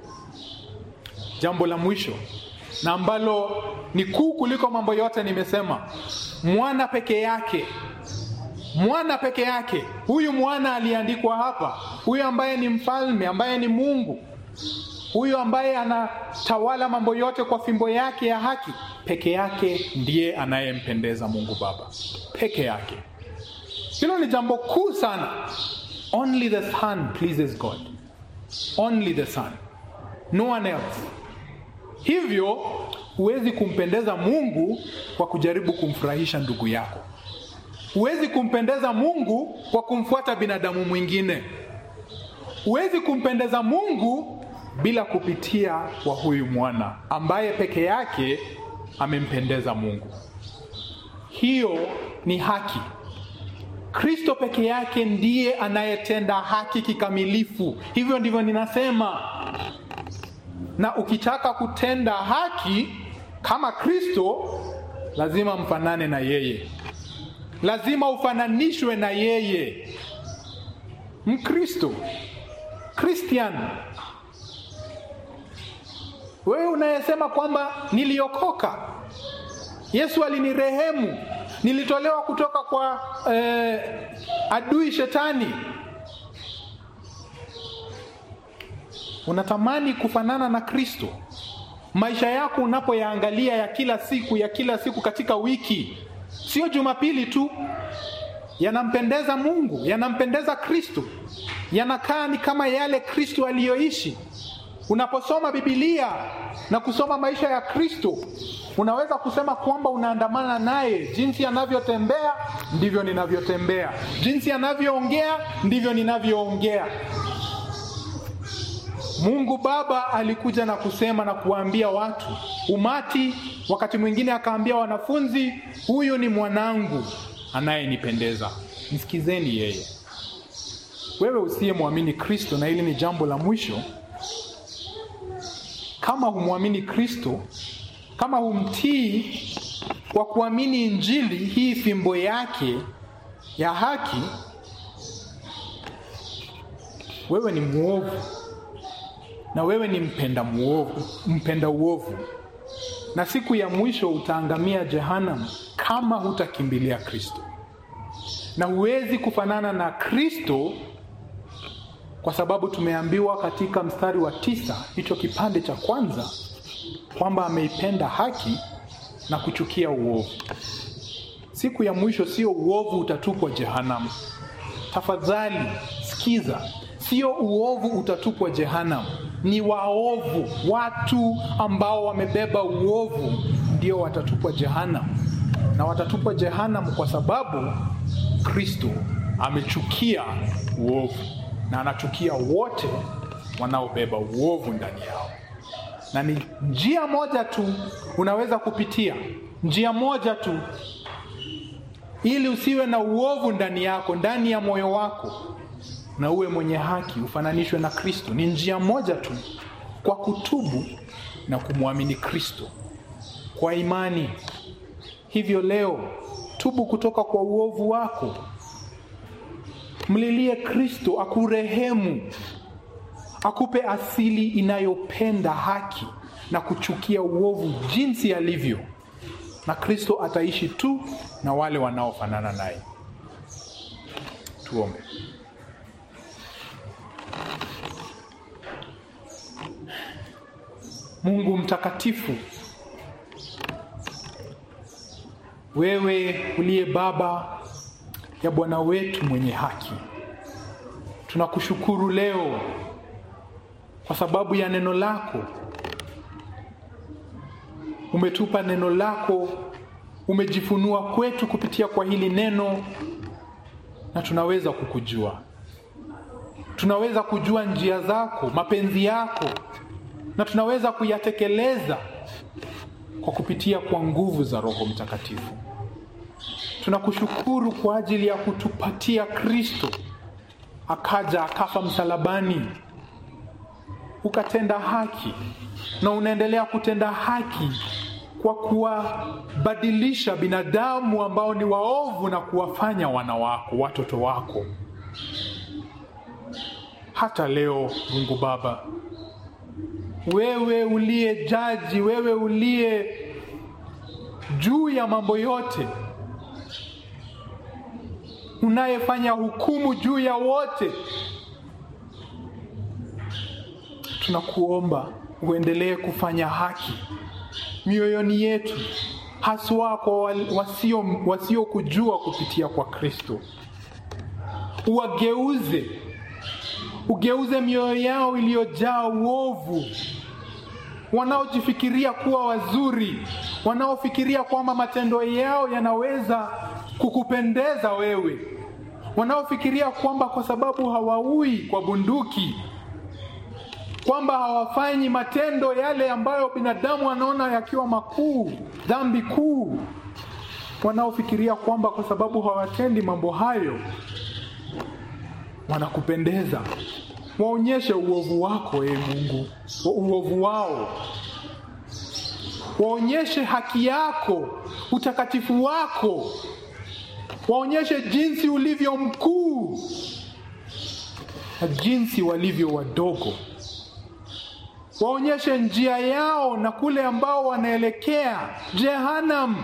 Jambo la mwisho na ambalo ni kuu kuliko mambo yote nimesema, mwana peke yake. Mwana peke yake. Huyu mwana aliandikwa hapa, huyu ambaye ni mfalme, ambaye ni Mungu, huyu ambaye anatawala mambo yote kwa fimbo yake ya haki, peke yake ndiye anayempendeza Mungu Baba. Peke yake. Hilo ni jambo kuu sana. Only the Son pleases God. Only the Son. No one else. Hivyo huwezi kumpendeza Mungu kwa kujaribu kumfurahisha ndugu yako. Huwezi kumpendeza Mungu kwa kumfuata binadamu mwingine. Huwezi kumpendeza Mungu bila kupitia kwa huyu mwana ambaye peke yake amempendeza Mungu. Hiyo ni haki. Kristo peke yake ndiye anayetenda haki kikamilifu. Hivyo ndivyo ninasema. Na ukitaka kutenda haki kama Kristo, lazima mfanane na yeye. Lazima ufananishwe na yeye. Mkristo, Christian, wewe unayesema kwamba niliokoka, Yesu alinirehemu, nilitolewa kutoka kwa eh, adui shetani, unatamani kufanana na Kristo. Maisha yako unapoyaangalia ya kila siku, ya kila siku katika wiki, sio Jumapili tu, yanampendeza Mungu, yanampendeza Kristo, yanakaa ni kama yale Kristo aliyoishi. Unaposoma Biblia na kusoma maisha ya Kristo, unaweza kusema kwamba unaandamana naye. Jinsi anavyotembea ndivyo ninavyotembea, jinsi anavyoongea ndivyo ninavyoongea. Mungu Baba alikuja na kusema na kuambia watu, umati, wakati mwingine akaambia wanafunzi, huyu ni mwanangu anayenipendeza, msikizeni yeye. Wewe usiyemwamini Kristo, na hili ni jambo la mwisho, kama humwamini Kristo, kama humtii kwa kuamini Injili, hii fimbo yake ya haki, wewe ni muovu. Na wewe ni mpenda muovu, mpenda uovu. Na siku ya mwisho utaangamia jehanamu kama hutakimbilia Kristo. Na huwezi kufanana na Kristo kwa sababu tumeambiwa katika mstari wa tisa, hicho kipande cha kwanza, kwamba ameipenda haki na kuchukia uovu. Siku ya mwisho sio uovu utatupwa jehanamu. Tafadhali sikiza, sio uovu utatupwa jehanamu, ni waovu, watu ambao wamebeba uovu ndio watatupwa jehanamu. Na watatupwa jehanamu kwa sababu Kristo amechukia uovu, na anachukia wote wanaobeba uovu ndani yao. Na ni njia moja tu unaweza kupitia, njia moja tu, ili usiwe na uovu ndani yako, ndani ya moyo wako, na uwe mwenye haki, ufananishwe na Kristo. Ni njia moja tu, kwa kutubu na kumwamini Kristo kwa imani. Hivyo leo tubu kutoka kwa uovu wako, mlilie Kristo akurehemu, akupe asili inayopenda haki na kuchukia uovu jinsi alivyo, na Kristo ataishi tu na wale wanaofanana naye. Tuombe. Mungu mtakatifu, wewe uliye Baba ya Bwana wetu mwenye haki, tunakushukuru leo kwa sababu ya neno lako. Umetupa neno lako, umejifunua kwetu kupitia kwa hili neno, na tunaweza kukujua. Tunaweza kujua njia zako, mapenzi yako, na tunaweza kuyatekeleza kwa kupitia kwa nguvu za Roho Mtakatifu. Tunakushukuru kwa ajili ya kutupatia Kristo, akaja akafa msalabani, ukatenda haki, na unaendelea kutenda haki kwa kuwabadilisha binadamu ambao ni waovu na kuwafanya wana wako, watoto wako. Hata leo Mungu Baba, wewe uliye jaji, wewe uliye juu ya mambo yote, unayefanya hukumu juu ya wote, tunakuomba uendelee kufanya haki mioyoni yetu, haswa kwa wasio wasio kujua kupitia kwa Kristo. Uwageuze, ugeuze mioyo yao iliyojaa uovu, wanaojifikiria kuwa wazuri, wanaofikiria kwamba matendo yao yanaweza kukupendeza wewe, wanaofikiria kwamba kwa sababu hawaui kwa bunduki, kwamba hawafanyi matendo yale ambayo binadamu anaona yakiwa makuu, dhambi kuu, wanaofikiria kwamba kwa sababu hawatendi mambo hayo wanakupendeza. Waonyeshe uovu wako, ee Mungu, uovu wao. Waonyeshe haki yako, utakatifu wako. Waonyeshe jinsi ulivyo mkuu na jinsi walivyo wadogo. Waonyeshe njia yao na kule ambao wanaelekea Jehanamu,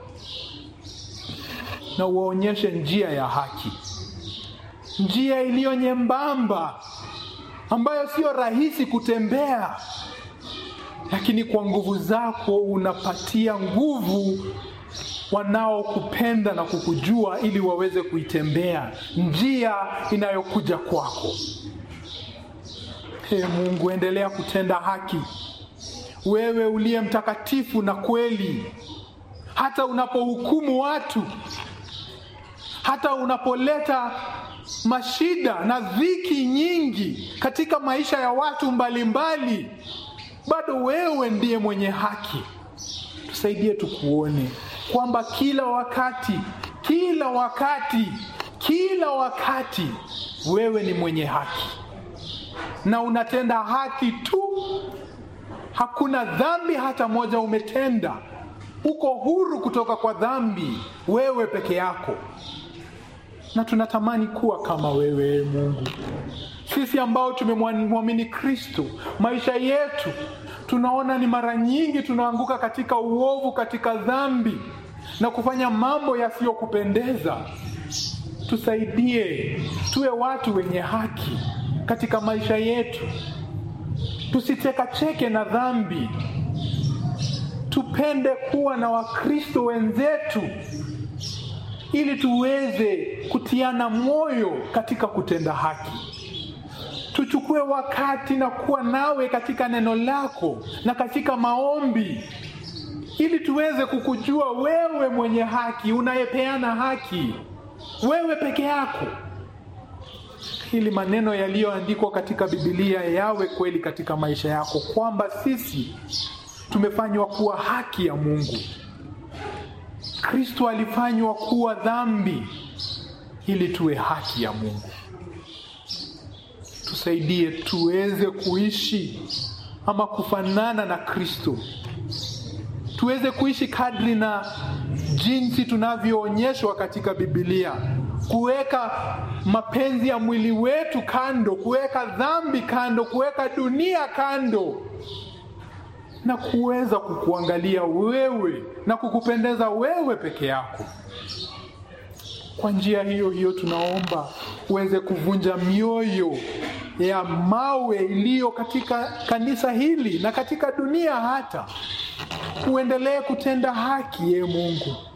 na waonyeshe njia ya haki, njia iliyo nyembamba ambayo sio rahisi kutembea, lakini kwa nguvu zako unapatia nguvu wanaokupenda na kukujua ili waweze kuitembea njia inayokuja kwako. Ee Mungu, endelea kutenda haki, wewe uliye mtakatifu na kweli. Hata unapohukumu watu, hata unapoleta mashida na dhiki nyingi katika maisha ya watu mbalimbali, bado wewe ndiye mwenye haki. Tusaidie tukuone kwamba kila wakati, kila wakati, kila wakati wewe ni mwenye haki, na unatenda haki tu. Hakuna dhambi hata moja umetenda. Uko huru kutoka kwa dhambi, wewe peke yako. Na tunatamani kuwa kama wewe, Mungu. Sisi ambao tumemwamini Kristo, maisha yetu tunaona ni mara nyingi tunaanguka katika uovu, katika dhambi na kufanya mambo yasiyokupendeza. Tusaidie tuwe watu wenye haki katika maisha yetu. Tusichekacheke na dhambi. Tupende kuwa na Wakristo wenzetu ili tuweze kutiana moyo katika kutenda haki. Tuchukue wakati na kuwa nawe katika neno lako na katika maombi, ili tuweze kukujua wewe mwenye haki, unayepeana haki, wewe peke yako. Ili maneno yaliyoandikwa katika Biblia yawe kweli katika maisha yako, kwamba sisi tumefanywa kuwa haki ya Mungu. Kristo alifanywa kuwa dhambi ili tuwe haki ya Mungu. Tusaidie tuweze kuishi ama kufanana na Kristo. Tuweze kuishi kadri na jinsi tunavyoonyeshwa katika Biblia. Kuweka mapenzi ya mwili wetu kando, kuweka dhambi kando, kuweka dunia kando, na kuweza kukuangalia wewe na kukupendeza wewe peke yako. Kwa njia hiyo hiyo tunaomba uweze kuvunja mioyo ya mawe iliyo katika kanisa hili na katika dunia hata. Uendelee kutenda haki, ye Mungu.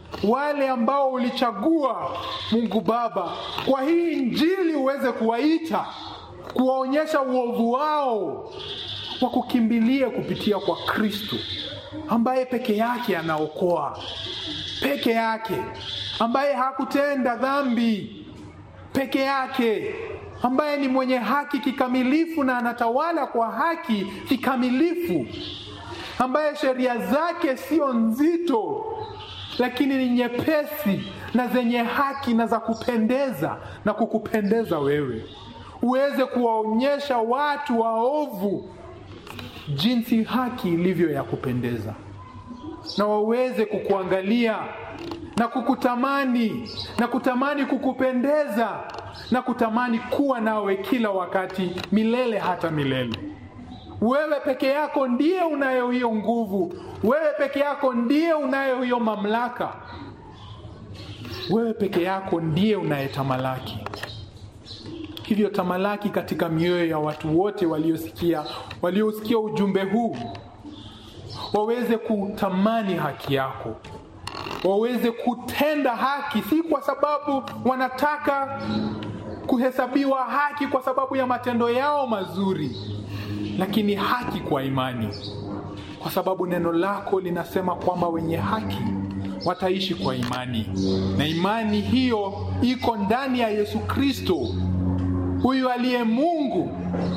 wale ambao ulichagua Mungu Baba kwa hii injili uweze kuwaita, kuwaonyesha uovu wao, wakukimbilie kupitia kwa Kristo ambaye peke yake anaokoa, peke yake ambaye hakutenda dhambi, peke yake ambaye ni mwenye haki kikamilifu na anatawala kwa haki kikamilifu, ambaye sheria zake sio nzito lakini ni nyepesi na zenye haki na za kupendeza na kukupendeza wewe, uweze kuwaonyesha watu waovu jinsi haki ilivyo ya kupendeza, na waweze kukuangalia na kukutamani na kutamani kukupendeza na kutamani kuwa nawe kila wakati, milele hata milele. Wewe peke yako ndiye unayo hiyo nguvu, wewe peke yako ndiye unayo hiyo mamlaka, wewe peke yako ndiye unayetamalaki. Hivyo tamalaki katika mioyo ya watu wote waliosikia waliosikia ujumbe huu, waweze kutamani haki yako, waweze kutenda haki, si kwa sababu wanataka kuhesabiwa haki kwa sababu ya matendo yao mazuri, lakini haki kwa imani, kwa sababu neno lako linasema kwamba wenye haki wataishi kwa imani, na imani hiyo iko ndani ya Yesu Kristo, huyu aliye Mungu,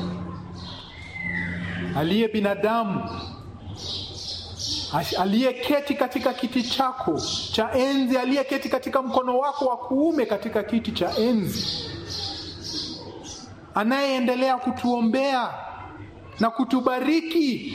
aliye binadamu, aliyeketi katika kiti chako cha enzi, aliyeketi katika mkono wako wa kuume katika kiti cha enzi, anayeendelea kutuombea na kutubariki,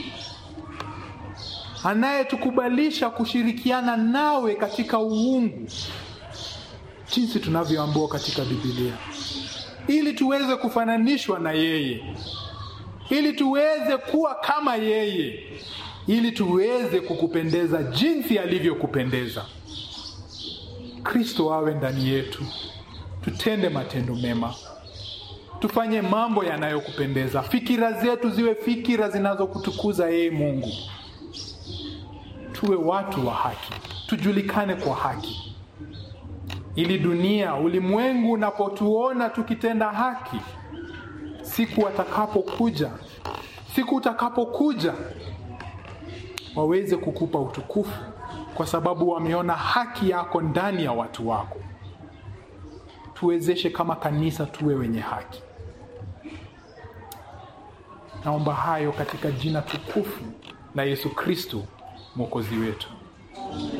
anayetukubalisha kushirikiana nawe katika uungu, jinsi tunavyoambiwa katika Biblia, ili tuweze kufananishwa na yeye, ili tuweze kuwa kama yeye, ili tuweze kukupendeza jinsi alivyokupendeza. Kristo awe ndani yetu, tutende matendo mema, tufanye mambo yanayokupendeza, fikira zetu ziwe fikira zinazokutukuza yeye Mungu, tuwe watu wa haki, tujulikane kwa haki, ili dunia, ulimwengu unapotuona tukitenda haki, siku atakapokuja, siku utakapokuja, waweze kukupa utukufu kwa sababu wameona haki yako ndani ya watu wako. Tuwezeshe kama kanisa tuwe wenye haki. Naomba hayo katika jina tukufu la Yesu Kristo Mwokozi wetu.